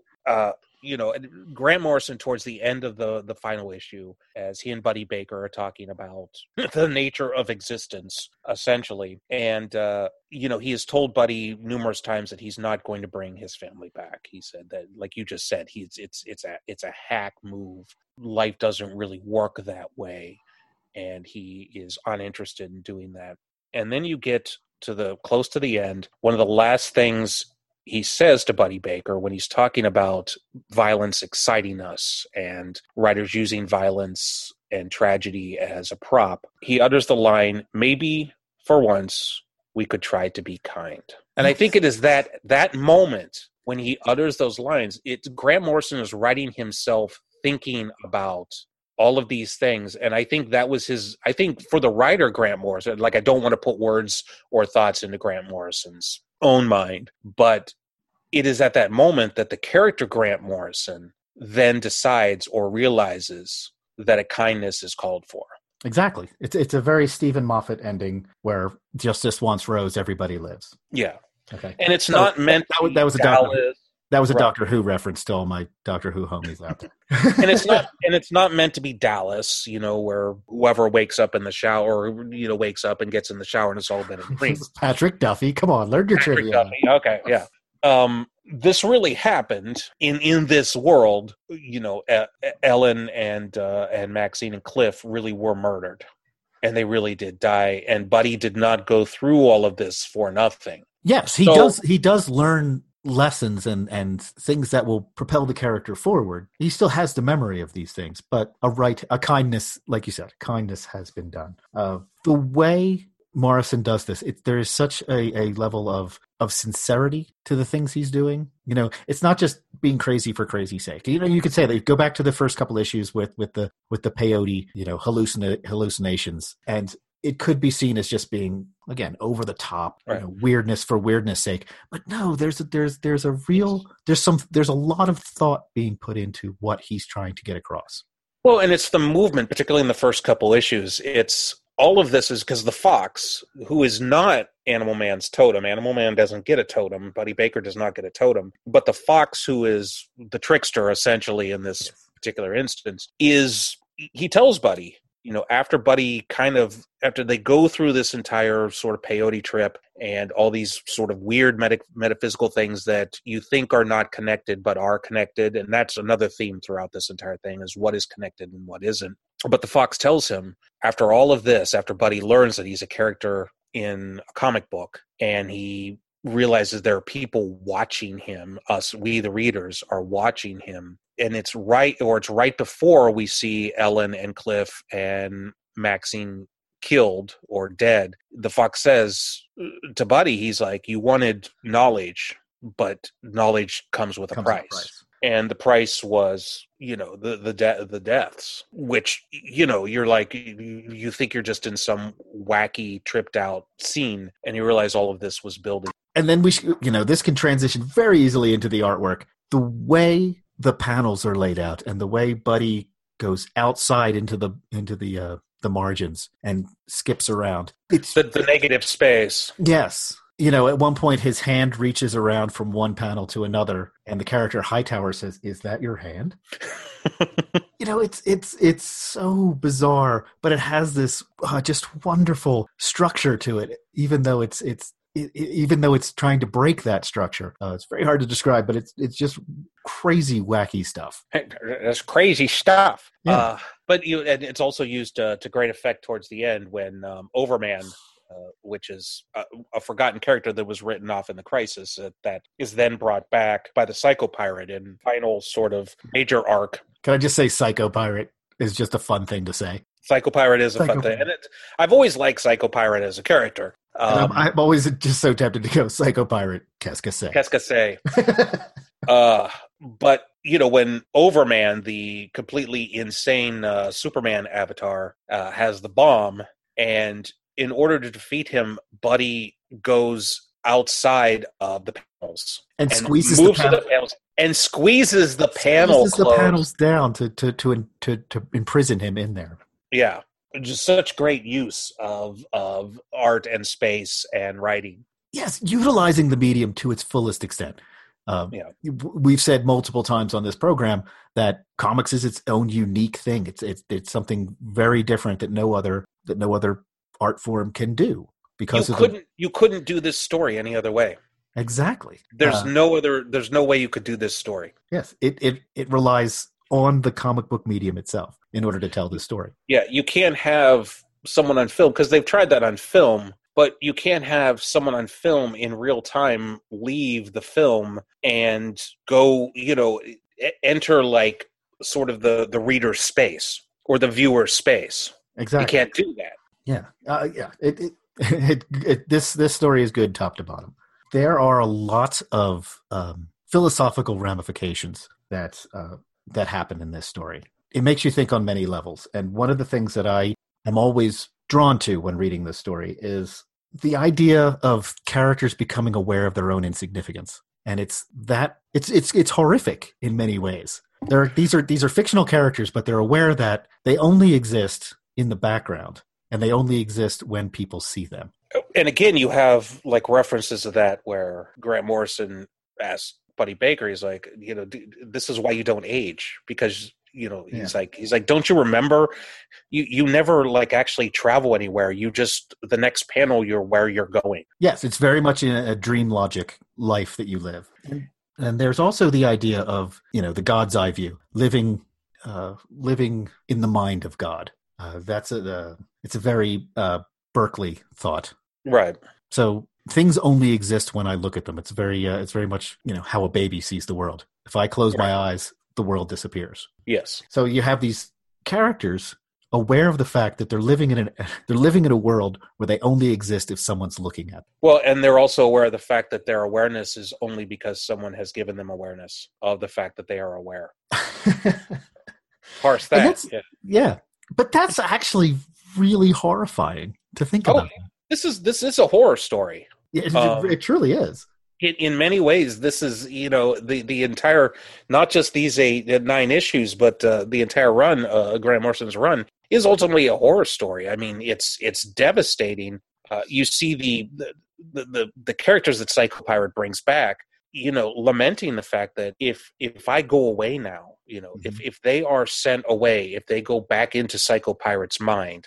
Grant Morrison, towards the end of the final issue, as he and Buddy Baker are talking about the nature of existence, essentially, and, he has told Buddy numerous times that he's not going to bring his family back. He said that, like you just said, it's a hack move. Life doesn't really work that way. And he is uninterested in doing that. And then you get to close to the end. One of the last things he says to Buddy Baker when he's talking about violence exciting us and writers using violence and tragedy as a prop, he utters the line, "Maybe for once we could try to be kind." And I think it is that moment when he utters those lines, Grant Morrison is writing himself thinking about all of these things. And I think that was for the writer, Grant Morrison, like, I don't want to put words or thoughts into Grant Morrison's own mind, but it is at that moment that the character Grant Morrison then decides or realizes that a kindness is called for. Exactly. It's a very Stephen Moffat ending where justice wants Rose, everybody lives. Yeah. Okay. And it's not meant that was a Dallas. That was a Right. Doctor Who reference to all my Doctor Who homies out there. And it's not meant to be Dallas, where whoever wakes up in the shower, wakes up and gets in the shower and it's all been a dream. Patrick Duffy, come on, learn your Patrick trivia. Duffy. Okay, yeah. This really happened in this world. Ellen and Maxine and Cliff really were murdered, and they really did die. And Buddy did not go through all of this for nothing. Yes, he does. He does learn lessons and things that will propel the character forward. He still has the memory of these things, but a kindness, like you said, kindness has been done. The way Morrison does this, there is such a level of sincerity to the things he's doing. It's not just being crazy for crazy's sake. You could say that. Go back to the first couple issues with the peyote, hallucinations, and it could be seen as just being, again, over the top, right. Weirdness for weirdness sake. But no, there's a lot of thought being put into what he's trying to get across. Well, and it's the movement, particularly in the first couple issues. It's all of this is because the Fox, who is not Animal Man's totem. Animal Man doesn't get a totem. Buddy Baker does not get a totem. But the Fox, who is the trickster, essentially, in this particular instance, he tells Buddy, after they go through this entire sort of peyote trip and all these sort of weird metaphysical things that you think are not connected but are connected, and that's another theme throughout this entire thing, is what is connected and what isn't. But the Fox tells him, after all of this, after Buddy learns that he's a character in a comic book, and he realizes there are people watching him, we the readers are watching him, and it's right before we see Ellen and Cliff and Maxine killed or dead. The Fox says to Buddy, he's like, you wanted knowledge, but knowledge comes with a price. And the price was, the deaths, which, you're like, you think you're just in some wacky, tripped out scene, and you realize all of this was building. And then this can transition very easily into the artwork. The way the panels are laid out and the way Buddy goes outside into the margins and skips around. It's the negative space. Yes. At one point his hand reaches around from one panel to another, and the character Hightower says, "Is that your hand?" It's so bizarre, but it has this just wonderful structure to it, even though it's trying to break that structure. It's very hard to describe, but it's just crazy, wacky stuff. That's crazy stuff. Yeah. But and it's also used to great effect towards the end when Overman, which is a forgotten character that was written off in the Crisis, that is then brought back by the Psycho Pirate in final sort of major arc. Can I just say Psycho Pirate is just a fun thing to say? Psycho Pirate is a fun thing. And I've always liked Psycho Pirate as a character. I'm always just so tempted to go Psycho Pirate, qu'est-ce que c'est? Qu'est-ce que c'est? But, when Overman, the completely insane Superman avatar, has the bomb, and in order to defeat him, Buddy goes outside of the panels and squeezes the panels and squeezes the panel closed. The panels down to imprison him in there. Yeah, just such great use of art and space and writing. Yes, utilizing the medium to its fullest extent. We've said multiple times on this program that comics is its own unique thing. It's something very different that no other art form can do, because you couldn't do this story any other way. Exactly. There's no way you could do this story. Yes, it relies on the comic book medium itself in order to tell this story. Yeah, you can't have someone on film, because they've tried that on film, but you can't have someone on film in real time leave the film and go, enter like sort of the reader's space or the viewer's space. Exactly. You can't do that. Yeah. This story is good top to bottom. There are a lot of philosophical ramifications that happen in this story. It makes you think on many levels. And one of the things that I am always drawn to when reading this story is the idea of characters becoming aware of their own insignificance. And it's horrific in many ways. These are fictional characters, but they're aware that they only exist in the background, and they only exist when people see them. And again, you have like references to that where Grant Morrison asked Buddy Baker, he's like, this is why you don't age, because he's like, don't you remember? You never like actually travel anywhere. You just the next panel you're where you're going. Yes, it's very much a dream logic life that you live. And there's also the idea of the God's eye view, living in the mind of God. It's a very Berkeley thought. Right. So things only exist when I look at them. It's very much how a baby sees the world. If I close my eyes, the world disappears. Yes. So you have these characters aware of the fact that they're living in a world where they only exist if someone's looking at them. Well, and they're also aware of the fact that their awareness is only because someone has given them awareness of the fact that they are aware. Parse that. Yeah. But that's actually really horrifying to think about. This is a horror story. Yeah, it truly is. In many ways, this is the entire, not just these 9 issues, but the entire run, Grant Morrison's run, is ultimately a horror story. I mean, it's devastating. You see the characters that Psycho Pirate brings back, lamenting the fact that if I go away now, if they are sent away, if they go back into Psycho Pirate's mind,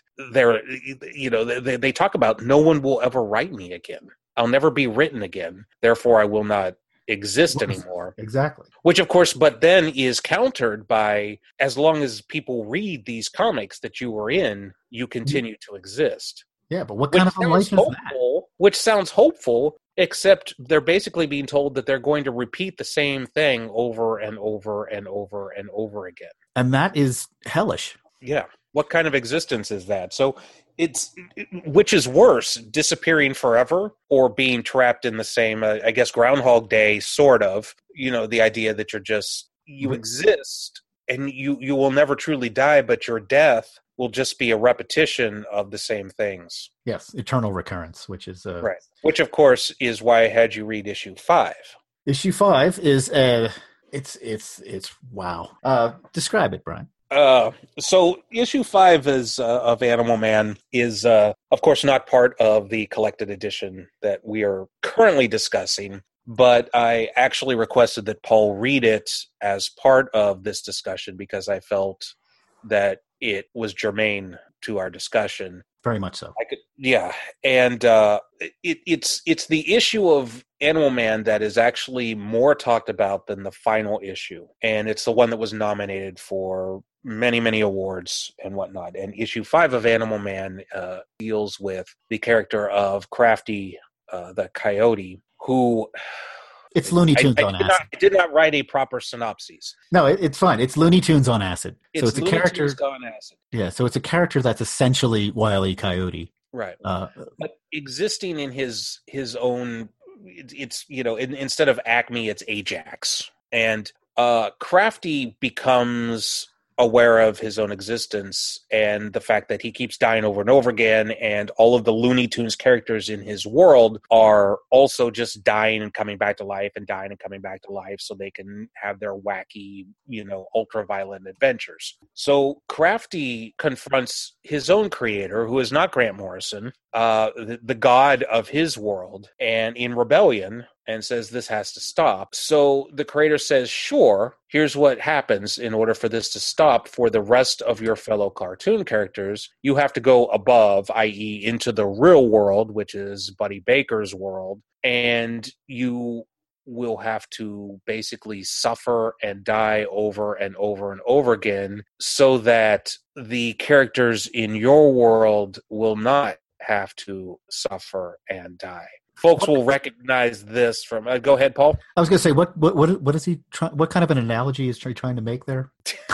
they talk about no one will ever write me again. I'll never be written again. Therefore, I will not exist anymore. Exactly. Which, of course, but then is countered by, as long as people read these comics that you were in, you continue to exist. Yeah, but what kind of a life is that? Which sounds hopeful, except they're basically being told that they're going to repeat the same thing over and over and over and over again. And that is hellish. Yeah. What kind of existence is that? So which is worse, disappearing forever or being trapped in the same, I guess, Groundhog Day, sort of, the idea that you exist and you will never truly die, but your death will just be a repetition of the same things. Yes, eternal recurrence, which is... right. Which, of course, is why I had you read issue 5. Issue 5 is... It's wow. Describe it, Brian. So issue 5 of Animal Man is, of course, not part of the collected edition that we are currently discussing, but I actually requested that Paul read it as part of this discussion because I felt that it was germane to our discussion. Very much so. And it's the issue of Animal Man that is actually more talked about than the final issue, and it's the one that was nominated for many, many awards and whatnot. And issue 5 of Animal Man deals with the character of Crafty, the coyote, who... It's Looney Tunes on acid. I did not write a proper synopsis. No, it's fine. It's Looney Tunes on acid. So it's a character on acid. Yeah, so it's a character that's essentially Wile E. Coyote. Right. But existing in his own, it's instead of Acme, it's Ajax. And Crafty becomes aware of his own existence and the fact that he keeps dying over and over again, and all of the Looney Tunes characters in his world are also just dying and coming back to life and dying and coming back to life so they can have their wacky, ultra-violent adventures. So Crafty confronts his own creator, who is not Grant Morrison, the god of his world, and in rebellion, and says this has to stop. So the creator says, sure, here's what happens in order for this to stop for the rest of your fellow cartoon characters. You have to go above, i.e. into the real world, which is Buddy Baker's world, and you will have to basically suffer and die over and over and over again so that the characters in your world will not have to suffer and die. Folks will recognize this from. Go ahead, Paul. I was going to say, what is he trying? What kind of an analogy is he trying to make there?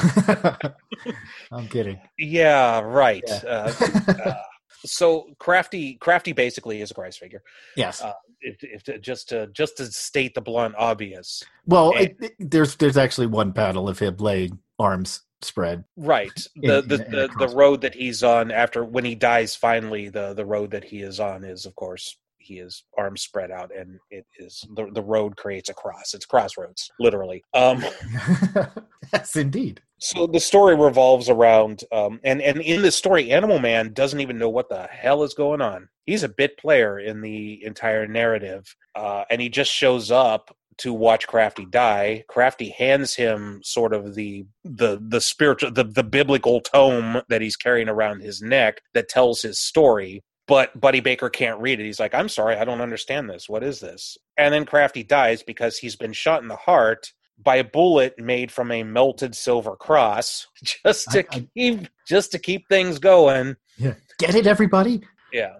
I'm kidding. Yeah, right. Yeah. So Crafty basically is a Christ figure. Yes. Just to state the blunt obvious. Well, there's actually one panel of him laying arms spread. Right. The road that he's on when he dies finally, the road that he is on is, of course, he is arms spread out, and it is the road creates a cross. It's crossroads, literally. Yes, indeed. So the story revolves around, and in the story, Animal Man doesn't even know what the hell is going on. He's a bit player in the entire narrative, and he just shows up to watch Crafty die. Crafty hands him sort of the spiritual, the biblical tome that he's carrying around his neck that tells his story. But Buddy Baker can't read it. He's like, I'm sorry, I don't understand this. What is this? And then Crafty dies because he's been shot in the heart by a bullet made from a melted silver cross, just to keep things going. Yeah. Get it, everybody? Yeah.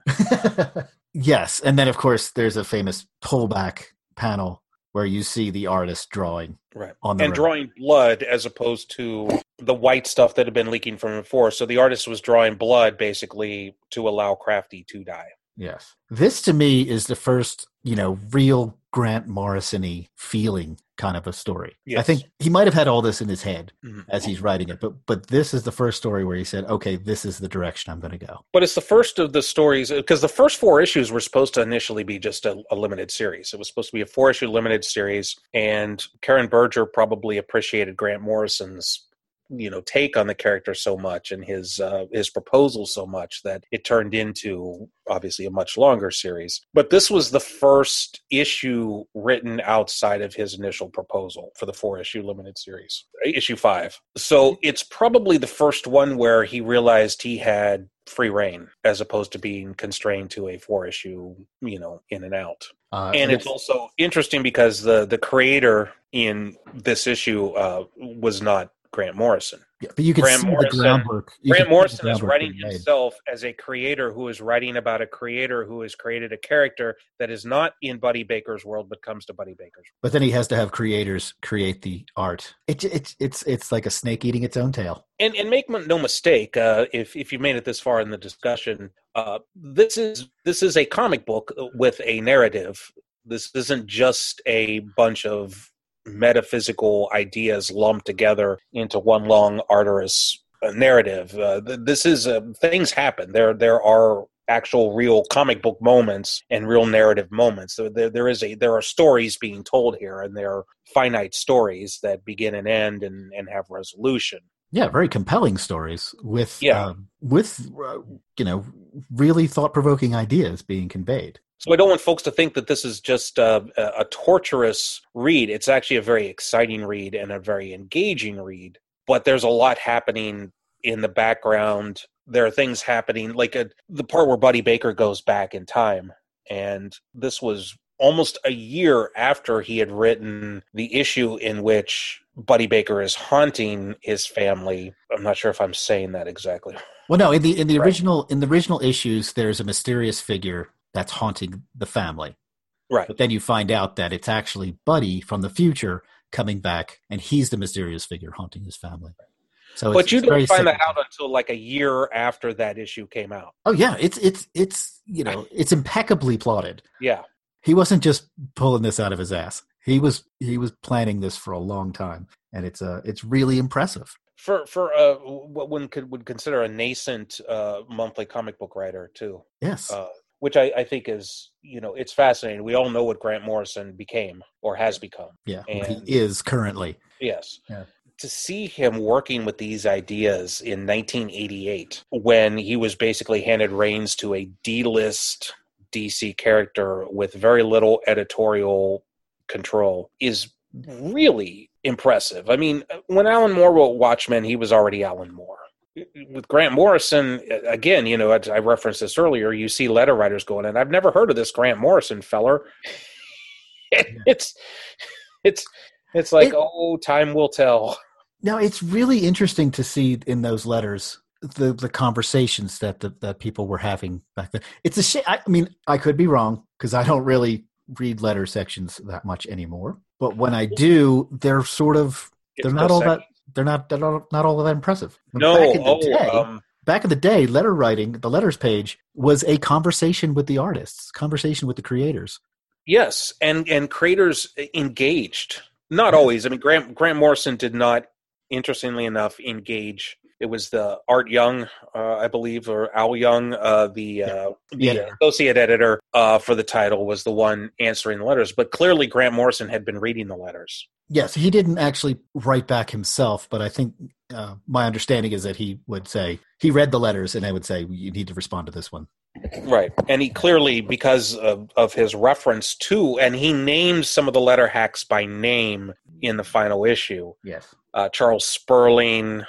Yes. And then, of course, there's a famous pullback panel where you see the artist drawing. Right. On the and drawing blood as opposed to the white stuff that had been leaking from before. So the artist was drawing blood basically to allow Crafty to die. Yes. This to me is the first, real Grant Morrison-y feeling kind of a story. Yes. I think he might have had all this in his head as he's writing it, but this is the first story where he said, okay, this is the direction I'm going to go. But it's the first of the stories, because the first 4 issues were supposed to initially be just a limited series. It was supposed to be a 4-issue limited series, and Karen Berger probably appreciated Grant Morrison's take on the character so much and his proposal so much that it turned into obviously a much longer series. But this was the first issue written outside of his initial proposal for the 4-issue limited series, issue 5. So it's probably the first one where he realized he had free reign as opposed to being constrained to a 4-issue, in and out. And it's also interesting because the creator in this issue was not Grant Morrison. Yeah, but you can see the groundwork. Grant Morrison is writing himself as a creator who is writing about a creator who has created a character that is not in Buddy Baker's world, but comes to Buddy Baker's world. But then he has to have creators create the art. It's like a snake eating its own tail. And make no mistake, if you made it this far in the discussion, this is a comic book with a narrative. This isn't just a bunch of metaphysical ideas lumped together into one long arduous narrative. This is things happen. There are actual real comic book moments and real narrative moments. There are stories being told here, and there are finite stories that begin and end and have resolution. Yeah, very compelling stories with really thought-provoking ideas being conveyed. So I don't want folks to think that this is just a torturous read. It's actually a very exciting read and a very engaging read. But there's a lot happening in the background. There are things happening, like the part where Buddy Baker goes back in time. And this was almost a year after he had written the issue in which Buddy Baker is haunting his family. I'm not sure if I'm saying that exactly. Well, no, in the original issues, there's a mysterious figure that's haunting the family. Right. But then you find out that it's actually Buddy from the future coming back, and he's the mysterious figure haunting his family. So, but you don't find that out until like a year after that issue came out. Oh yeah, it's impeccably plotted. Yeah. He wasn't just pulling this out of his ass. He was planning this for a long time, and it's really impressive. For what one would consider a nascent monthly comic book writer too. Yes. Which I think is, it's fascinating. We all know what Grant Morrison became or has become. Yeah, and he is currently. Yes. Yeah. To see him working with these ideas in 1988, when he was basically handed reins to a D-list DC character with very little editorial control, is really impressive. I mean, when Alan Moore wrote Watchmen, he was already Alan Moore. With Grant Morrison, again, I referenced this earlier, you see letter writers going, and I've never heard of this Grant Morrison feller. It's like, time will tell. Now, it's really interesting to see in those letters the conversations that people were having back then. It's a shame. I mean, I could be wrong because I don't really read letter sections that much anymore. But when I do, they're sort of not all that impressive. Back in the day, letter writing, the letters page was a conversation with the artists, conversation with the creators. Yes, and creators engaged. Not always. I mean, Grant Morrison did not, interestingly enough, engage. It was the Art Young, I believe, or Al Young, the associate editor for the title, was the one answering the letters. But clearly Grant Morrison had been reading the letters. Yes, he didn't actually write back himself, but I think my understanding is that he would say he read the letters and I would say you need to respond to this one. Right. And he clearly, because of his reference to, and he names some of the letter hacks by name in the final issue. Yes. Charles Sperling,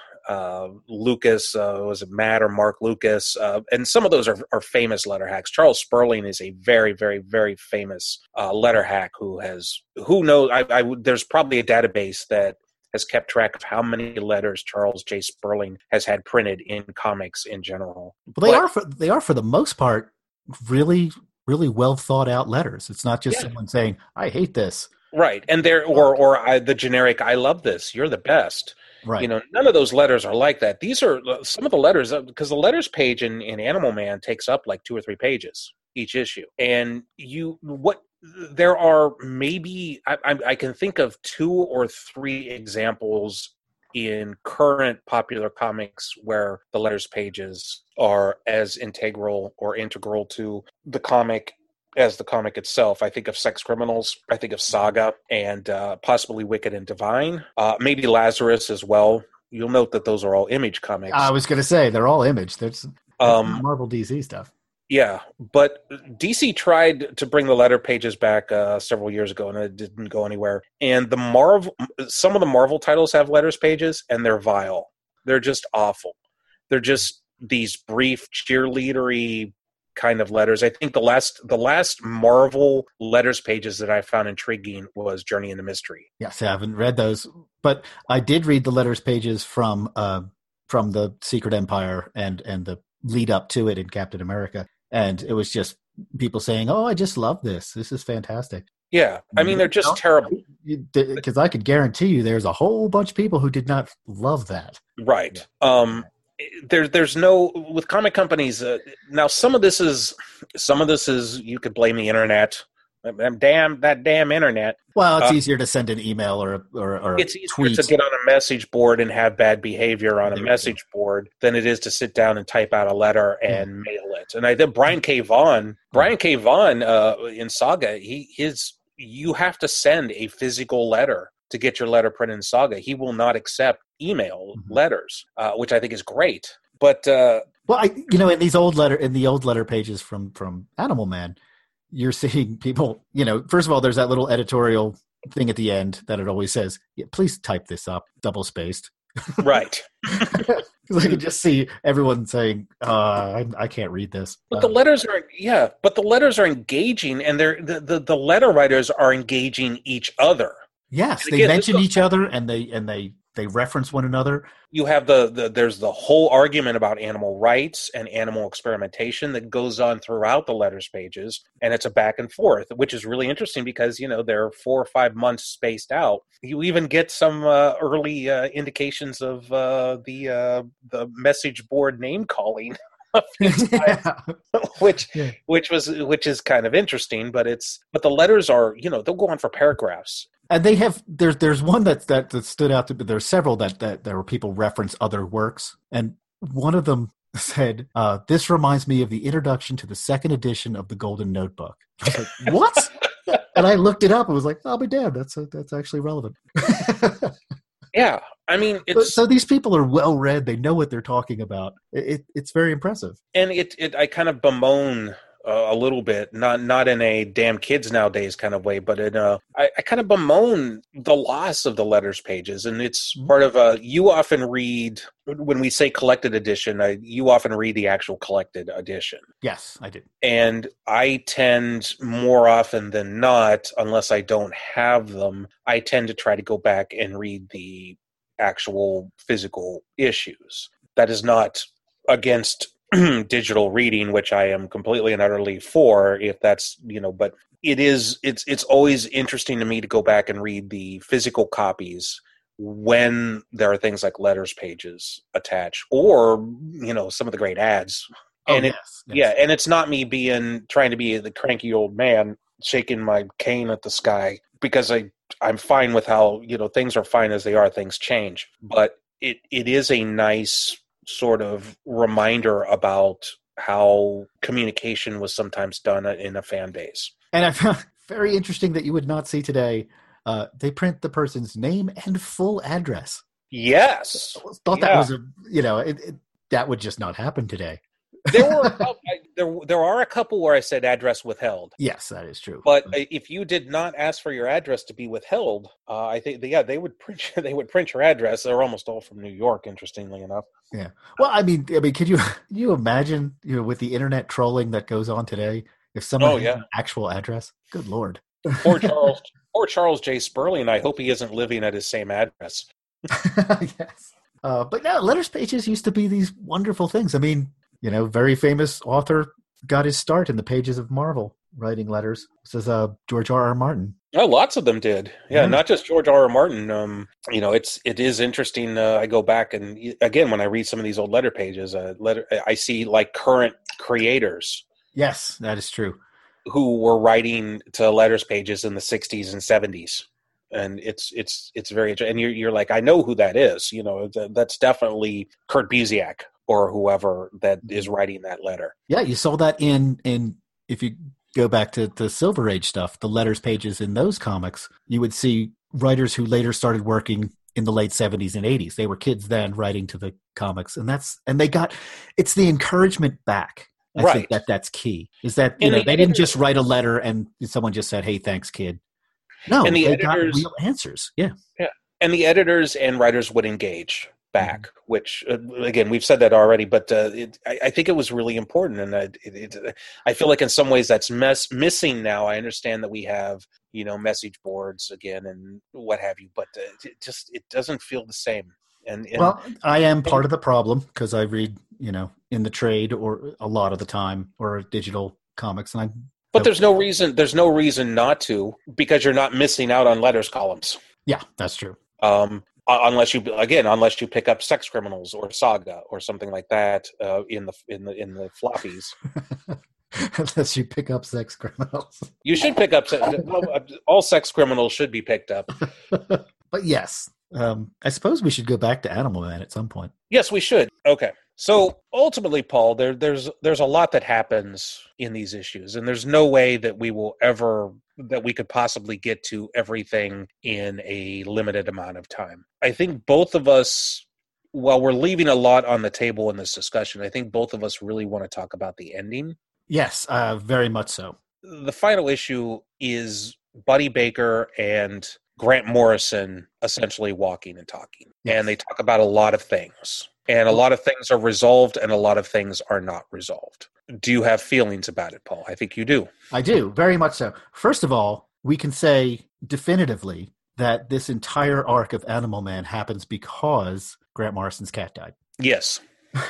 Lucas, was it Matt or Mark Lucas? And some of those are famous letter hacks. Charles Sperling is a very, very, very famous letter hack who knows, there's probably a database that has kept track of how many letters Charles J. Sperling has had printed in comics in general. Well, they are for the most part really, really well thought out letters. It's not just someone saying, "I hate this." Right, and the generic "I love this," "You're the best." Right. None of those letters are like that. These are some of the letters, because the letters page in Animal Man takes up like 2 or 3 pages each issue, and there are maybe I can think of 2 or 3 examples in current popular comics where the letters pages are as integral to the comic as the comic itself. I think of Sex Criminals, I think of Saga, and possibly Wicked and Divine, maybe Lazarus as well. You'll note that those are all Image comics. I was going to say they're all Image. There's Marvel DC stuff. Yeah, but DC tried to bring the letter pages back several years ago, and it didn't go anywhere. And some of the Marvel titles have letters pages, and they're vile. They're just awful. They're just these brief, cheerleadery kind of letters. I think the last Marvel letters pages that I found intriguing was Journey into Mystery. Yes, I haven't read those, but I did read the letters pages from the Secret Empire and the lead up to it in Captain America. And it was just people saying, "Oh, I just love this. This is fantastic." Yeah, I mean, they're just terrible. Because I could guarantee you there's a whole bunch of people who did not love that. Right. There's no, with comic companies, now some of this is you could blame the internet. That damn internet. Well, it's easier to send an email or it's easier tweet. to get on a message board and have bad behavior on a message board than it is to sit down and type out a letter and mail it. And I think Brian K. Vaughan in Saga, you have to send a physical letter to get your letter printed in Saga. He will not accept email letters, which I think is great. But in the old letter pages from Animal Man, you're seeing people, first of all, there's that little editorial thing at the end that it always says, please type this up, double spaced. Right. Because I can just see everyone saying, I can't read this. But the letters are engaging, and the letter writers are engaging each other. Yes, they mention each other, and they reference one another. You have there's the whole argument about animal rights and animal experimentation that goes on throughout the letters pages, and it's a back and forth, which is really interesting because they're 4 or 5 months spaced out. You even get some early indications of the message board name calling. which is kind of interesting, but the letters are they'll go on for paragraphs. And they have there's one that stood out to me. There's several that there were people reference other works, and one of them said, "This reminds me of the introduction to the second edition of the Golden Notebook." I was like, "What?" And I looked it up and was like, "I'll be damned. That's actually relevant." Yeah, I mean, so these people are well read. They know what they're talking about. It's very impressive, and I kind of bemoan a little bit, not in a damn kids nowadays kind of way, but I kind of bemoan the loss of the letters pages, and it's part of you often read when we say collected edition. You often read the actual collected edition. Yes, I do, and I tend more often than not, unless I don't have them, I tend to try to go back and read the actual physical issues. That is not against digital reading, which I am completely and utterly for, if that's, but it's always interesting to me to go back and read the physical copies when there are things like letters pages attached, or, some of the great ads. And and it's not me trying to be the cranky old man shaking my cane at the sky, because I'm fine with how, things are fine as they are, things change. But it is a nice sort of reminder about how communication was sometimes done in a fan base. And I found very interesting that you would not see today, they print the person's name and full address. Yes. Thought that was that would just not happen today. There were there are a couple where I said address withheld. Yes, that is true. But if you did not ask for your address to be withheld, I think they would print your address. They're almost all from New York, interestingly enough. Yeah. Well, I mean, can you imagine, with the internet trolling that goes on today, if someone has an actual address? Good Lord. Poor Charles J. Sperling. I hope he isn't living at his same address. Yes. But no, letters pages used to be these wonderful things. I mean, very famous author got his start in the pages of Marvel writing letters. This is George R.R. Martin. Oh, lots of them did. Yeah, not just George R.R. Martin. It is interesting. I go back and again, when I read some of these old letter pages, I see like current creators. Yes, that is true. Who were writing to letters pages in the 60s and 70s. And it's very interesting. And you're like, I know who that is. That's definitely Kurt Busiek or whoever that is writing that letter. Yeah, you saw that in if you go back to the Silver Age stuff, the letters pages in those comics, you would see writers who later started working in the late 70s and 80s. They were kids then writing to the comics, and it's the encouragement back. I think that's key. Is that they didn't just write a letter and someone just said, "Hey, thanks, kid." No, and the editors got real answers. Yeah. And the editors and writers would engage back, which again, we've said that already, but I think it was really important. And I feel like in some ways that's missing now. I understand that we have, message boards again and what have you, but it doesn't feel the same. And well, I am part of the problem because I read, in the trade or a lot of the time or digital comics. But there's no reason not to, because you're not missing out on letters columns. Yeah, that's true. Unless you pick up Sex Criminals or Saga or something like that in the floppies. Unless you pick up Sex Criminals, you should pick up. All Sex Criminals should be picked up. But yes, I suppose we should go back to Animal Man at some point. Yes, we should. Okay. So ultimately, Paul, there's a lot that happens in these issues, and there's no way that we could possibly get to everything in a limited amount of time. I think both of us, while we're leaving a lot on the table in this discussion, I think both of us really want to talk about the ending. Yes, very much so. The final issue is Buddy Baker and Grant Morrison essentially walking and talking. Yes. And they talk about a lot of things. And a lot of things are resolved and a lot of things are not resolved. Do you have feelings about it, Paul? I think you do. I do, very much so. First of all, we can say definitively that this entire arc of Animal Man happens because Grant Morrison's cat died. Yes.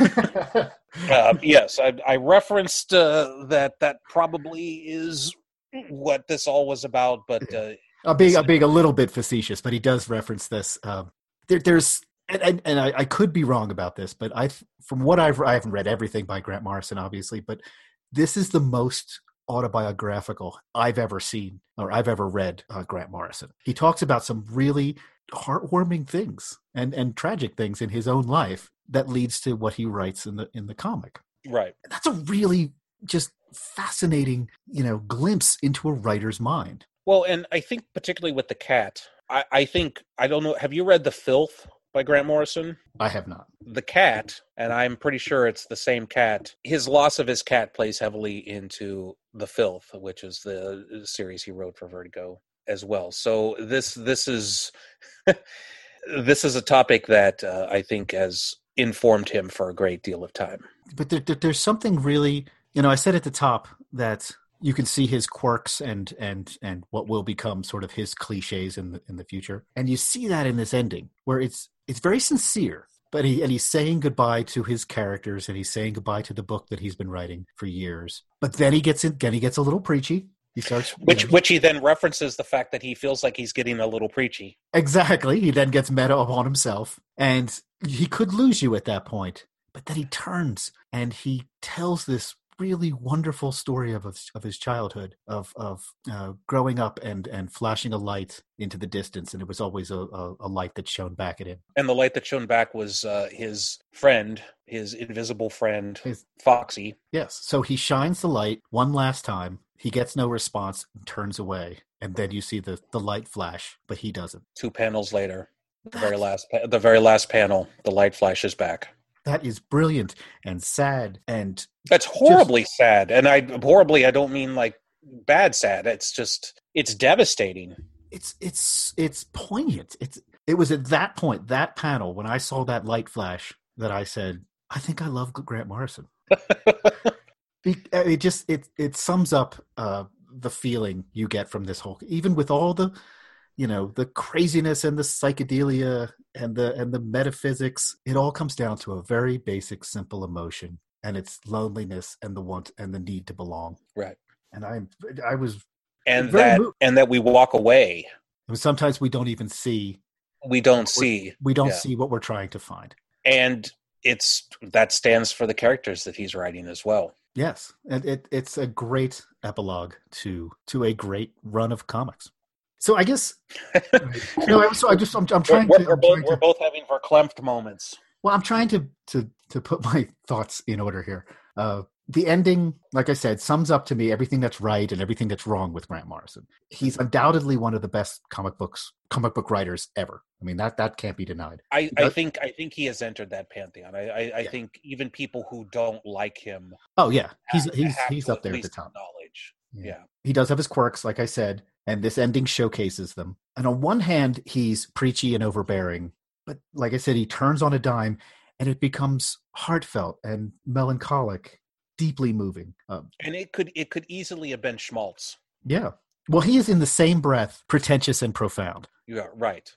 Yes, I referenced that probably is what this all was about, but... I'm being a little bit facetious, but he does reference this. There's... And I could be wrong about this, but I haven't read everything by Grant Morrison, obviously, but this is the most autobiographical I've ever seen or I've ever read Grant Morrison. He talks about some really heartwarming things and tragic things in his own life that leads to what he writes in the comic. Right. That's a really just fascinating, glimpse into a writer's mind. Well, and I think particularly with the cat, I don't know, have you read The Filth by Grant Morrison? I have not. The cat, and I'm pretty sure it's the same cat, his loss of his cat plays heavily into The Filth, which is the series he wrote for Vertigo as well. So this is this is a topic that I think has informed him for a great deal of time. But there's something really, I said at the top that you can see his quirks and what will become sort of his cliches in the future, and you see that in this ending where it's very sincere. But he's saying goodbye to his characters, and he's saying goodbye to the book that he's been writing for years. But then he gets a little preachy. He starts, which he then references the fact that he feels like he's getting a little preachy. Exactly. He then gets meta upon himself, and he could lose you at that point. But then he turns and he tells this really wonderful story of his childhood, of growing up and flashing a light into the distance, and it was always a light that shone back at him. And the light that shone back was his friend, his invisible friend, Foxy. Yes. So he shines the light one last time. He gets no response and turns away, and then you see the light flash, but he doesn't. 2 panels later. The very last panel, the light flashes back. That is brilliant and sad, and that's horribly sad. And I don't mean like bad sad. It's devastating. It's poignant. It was at that point, that panel, when I saw that light flash, that I said, I think I love Grant Morrison. It sums up the feeling you get from this whole, even with all the, the craziness and the psychedelia and the metaphysics. It all comes down to a very basic, simple emotion, and it's loneliness and the want and the need to belong. Right. And I was, and that we walk away. And sometimes we don't even see. We don't see what we're trying to find. And that stands for the characters that he's writing as well. Yes, and it's a great epilogue to a great run of comics. So I guess I'm trying we're both having verklempt moments. Well, I'm trying to put my thoughts in order here. The ending, like I said, sums up to me everything that's right and everything that's wrong with Grant Morrison. He's undoubtedly one of the best comic book writers ever. I mean, that can't be denied. I think he has entered that pantheon. I think even people who don't like him. Oh yeah, he's up there at the top. Knowledge. Yeah, he does have his quirks, like I said, and this ending showcases them. And on one hand, he's preachy and overbearing, but like I said, he turns on a dime, and it becomes heartfelt and melancholic. Deeply moving, and it could easily have been Schmaltz. Yeah, well, he is in the same breath pretentious and profound. Yeah, right.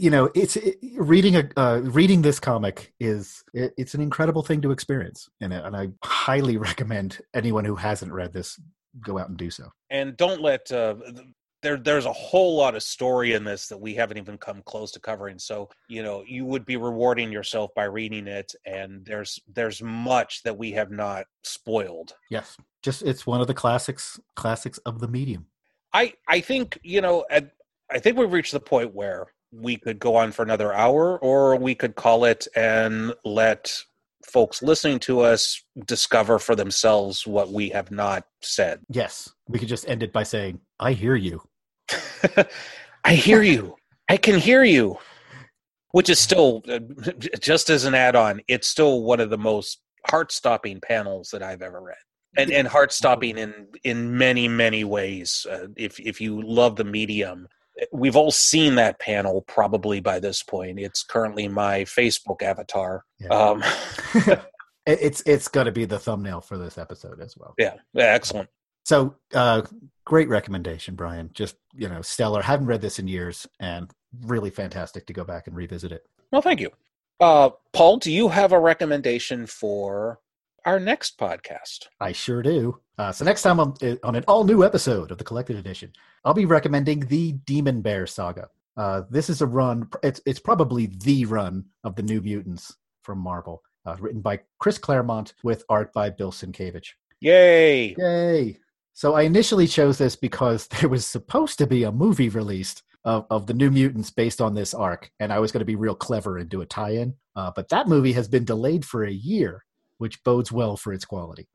Reading this comic it's an incredible thing to experience, and I highly recommend anyone who hasn't read this go out and do so. And don't let there's a whole lot of story in this that we haven't even come close to covering. So, you would be rewarding yourself by reading it. And there's much that we have not spoiled. Yes. It's one of the classics of the medium. I think, I think we've reached the point where we could go on for another hour, or we could call it and let folks listening to us discover for themselves what we have not said. Yes. We could just end it by saying, I hear you. I hear you. I can hear you. Which is still, just as an add-on, it's still one of the most heart-stopping panels that I've ever read. And heart-stopping in many, many ways. If you love the medium, we've all seen that panel probably by this point. It's currently my Facebook avatar. Yeah. It's going to be the thumbnail for this episode as well. Yeah, excellent. So, great recommendation, Brian. Just, stellar. Haven't read this in years, and really fantastic to go back and revisit it. Well, thank you. Paul, do you have a recommendation for our next podcast? I sure do. So next time on an all-new episode of the Collected Edition, I'll be recommending the Demon Bear Saga. This is a run. It's probably the run of the New Mutants from Marvel, written by Chris Claremont with art by Bill Sienkiewicz. Yay! Yay! So I initially chose this because there was supposed to be a movie released of the New Mutants based on this arc, and I was going to be real clever and do a tie-in. But that movie has been delayed for a year, which bodes well for its quality.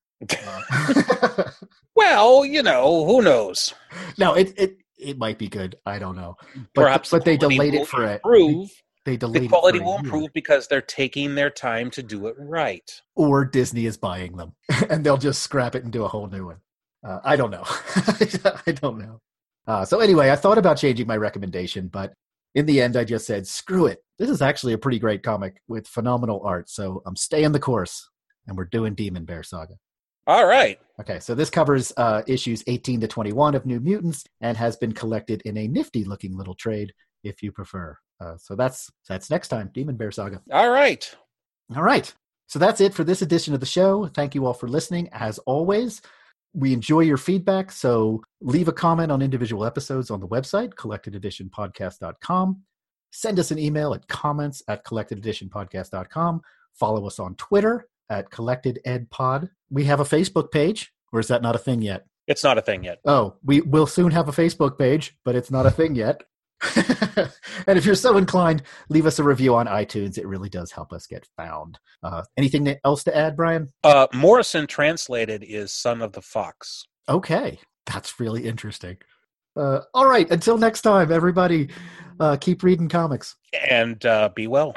Well, who knows? No, it might be good. I don't know. Perhaps, but they delayed it for it. They delayed the quality it for will improve because they're taking their time to do it right. Or Disney is buying them, and they'll just scrap it and do a whole new one. I don't know. I don't know. So anyway, I thought about changing my recommendation, but in the end, I just said, screw it. This is actually a pretty great comic with phenomenal art, so I'm staying the course, and we're doing Demon Bear Saga. All right. Okay, so this covers issues 18 to 21 of New Mutants and has been collected in a nifty-looking little trade, if you prefer. So that's next time, Demon Bear Saga. All right. All right. So that's it for this edition of the show. Thank you all for listening. As always, we enjoy your feedback, so leave a comment on individual episodes on the website, collectededitionpodcast.com. Send us an email at comments@collectededitionpodcast.com. Follow us on Twitter at collectededpod. We have a Facebook page, or is that not a thing yet? It's not a thing yet. Oh, we will soon have a Facebook page, but it's not a thing yet. And if you're so inclined, leave us a review on iTunes. It really does help us get found. Anything else to add, Brian? Morrison translated is Son of the Fox. Okay, that's really interesting. All right, until next time, everybody, keep reading comics. And be well.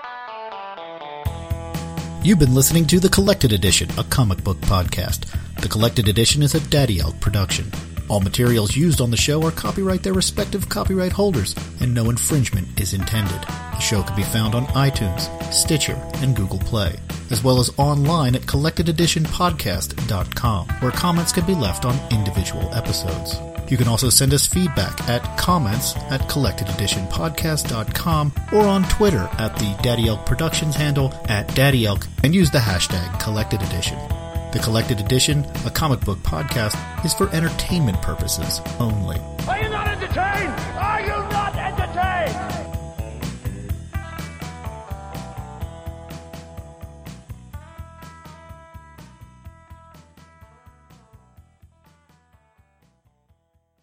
You've been listening to The Collected Edition, a comic book podcast. The Collected Edition is a Daddy Elk production. All materials used on the show are copyright their respective copyright holders, and no infringement is intended. The show can be found on iTunes, Stitcher, and Google Play, as well as online at collectededitionpodcast.com, where comments can be left on individual episodes. You can also send us feedback at comments@collectededitionpodcast.com or on Twitter at the Daddy Elk Productions handle @DaddyElk and use the hashtag Collected Edition. The Collected Edition, a comic book podcast, is for entertainment purposes only. Are you not entertained? Are you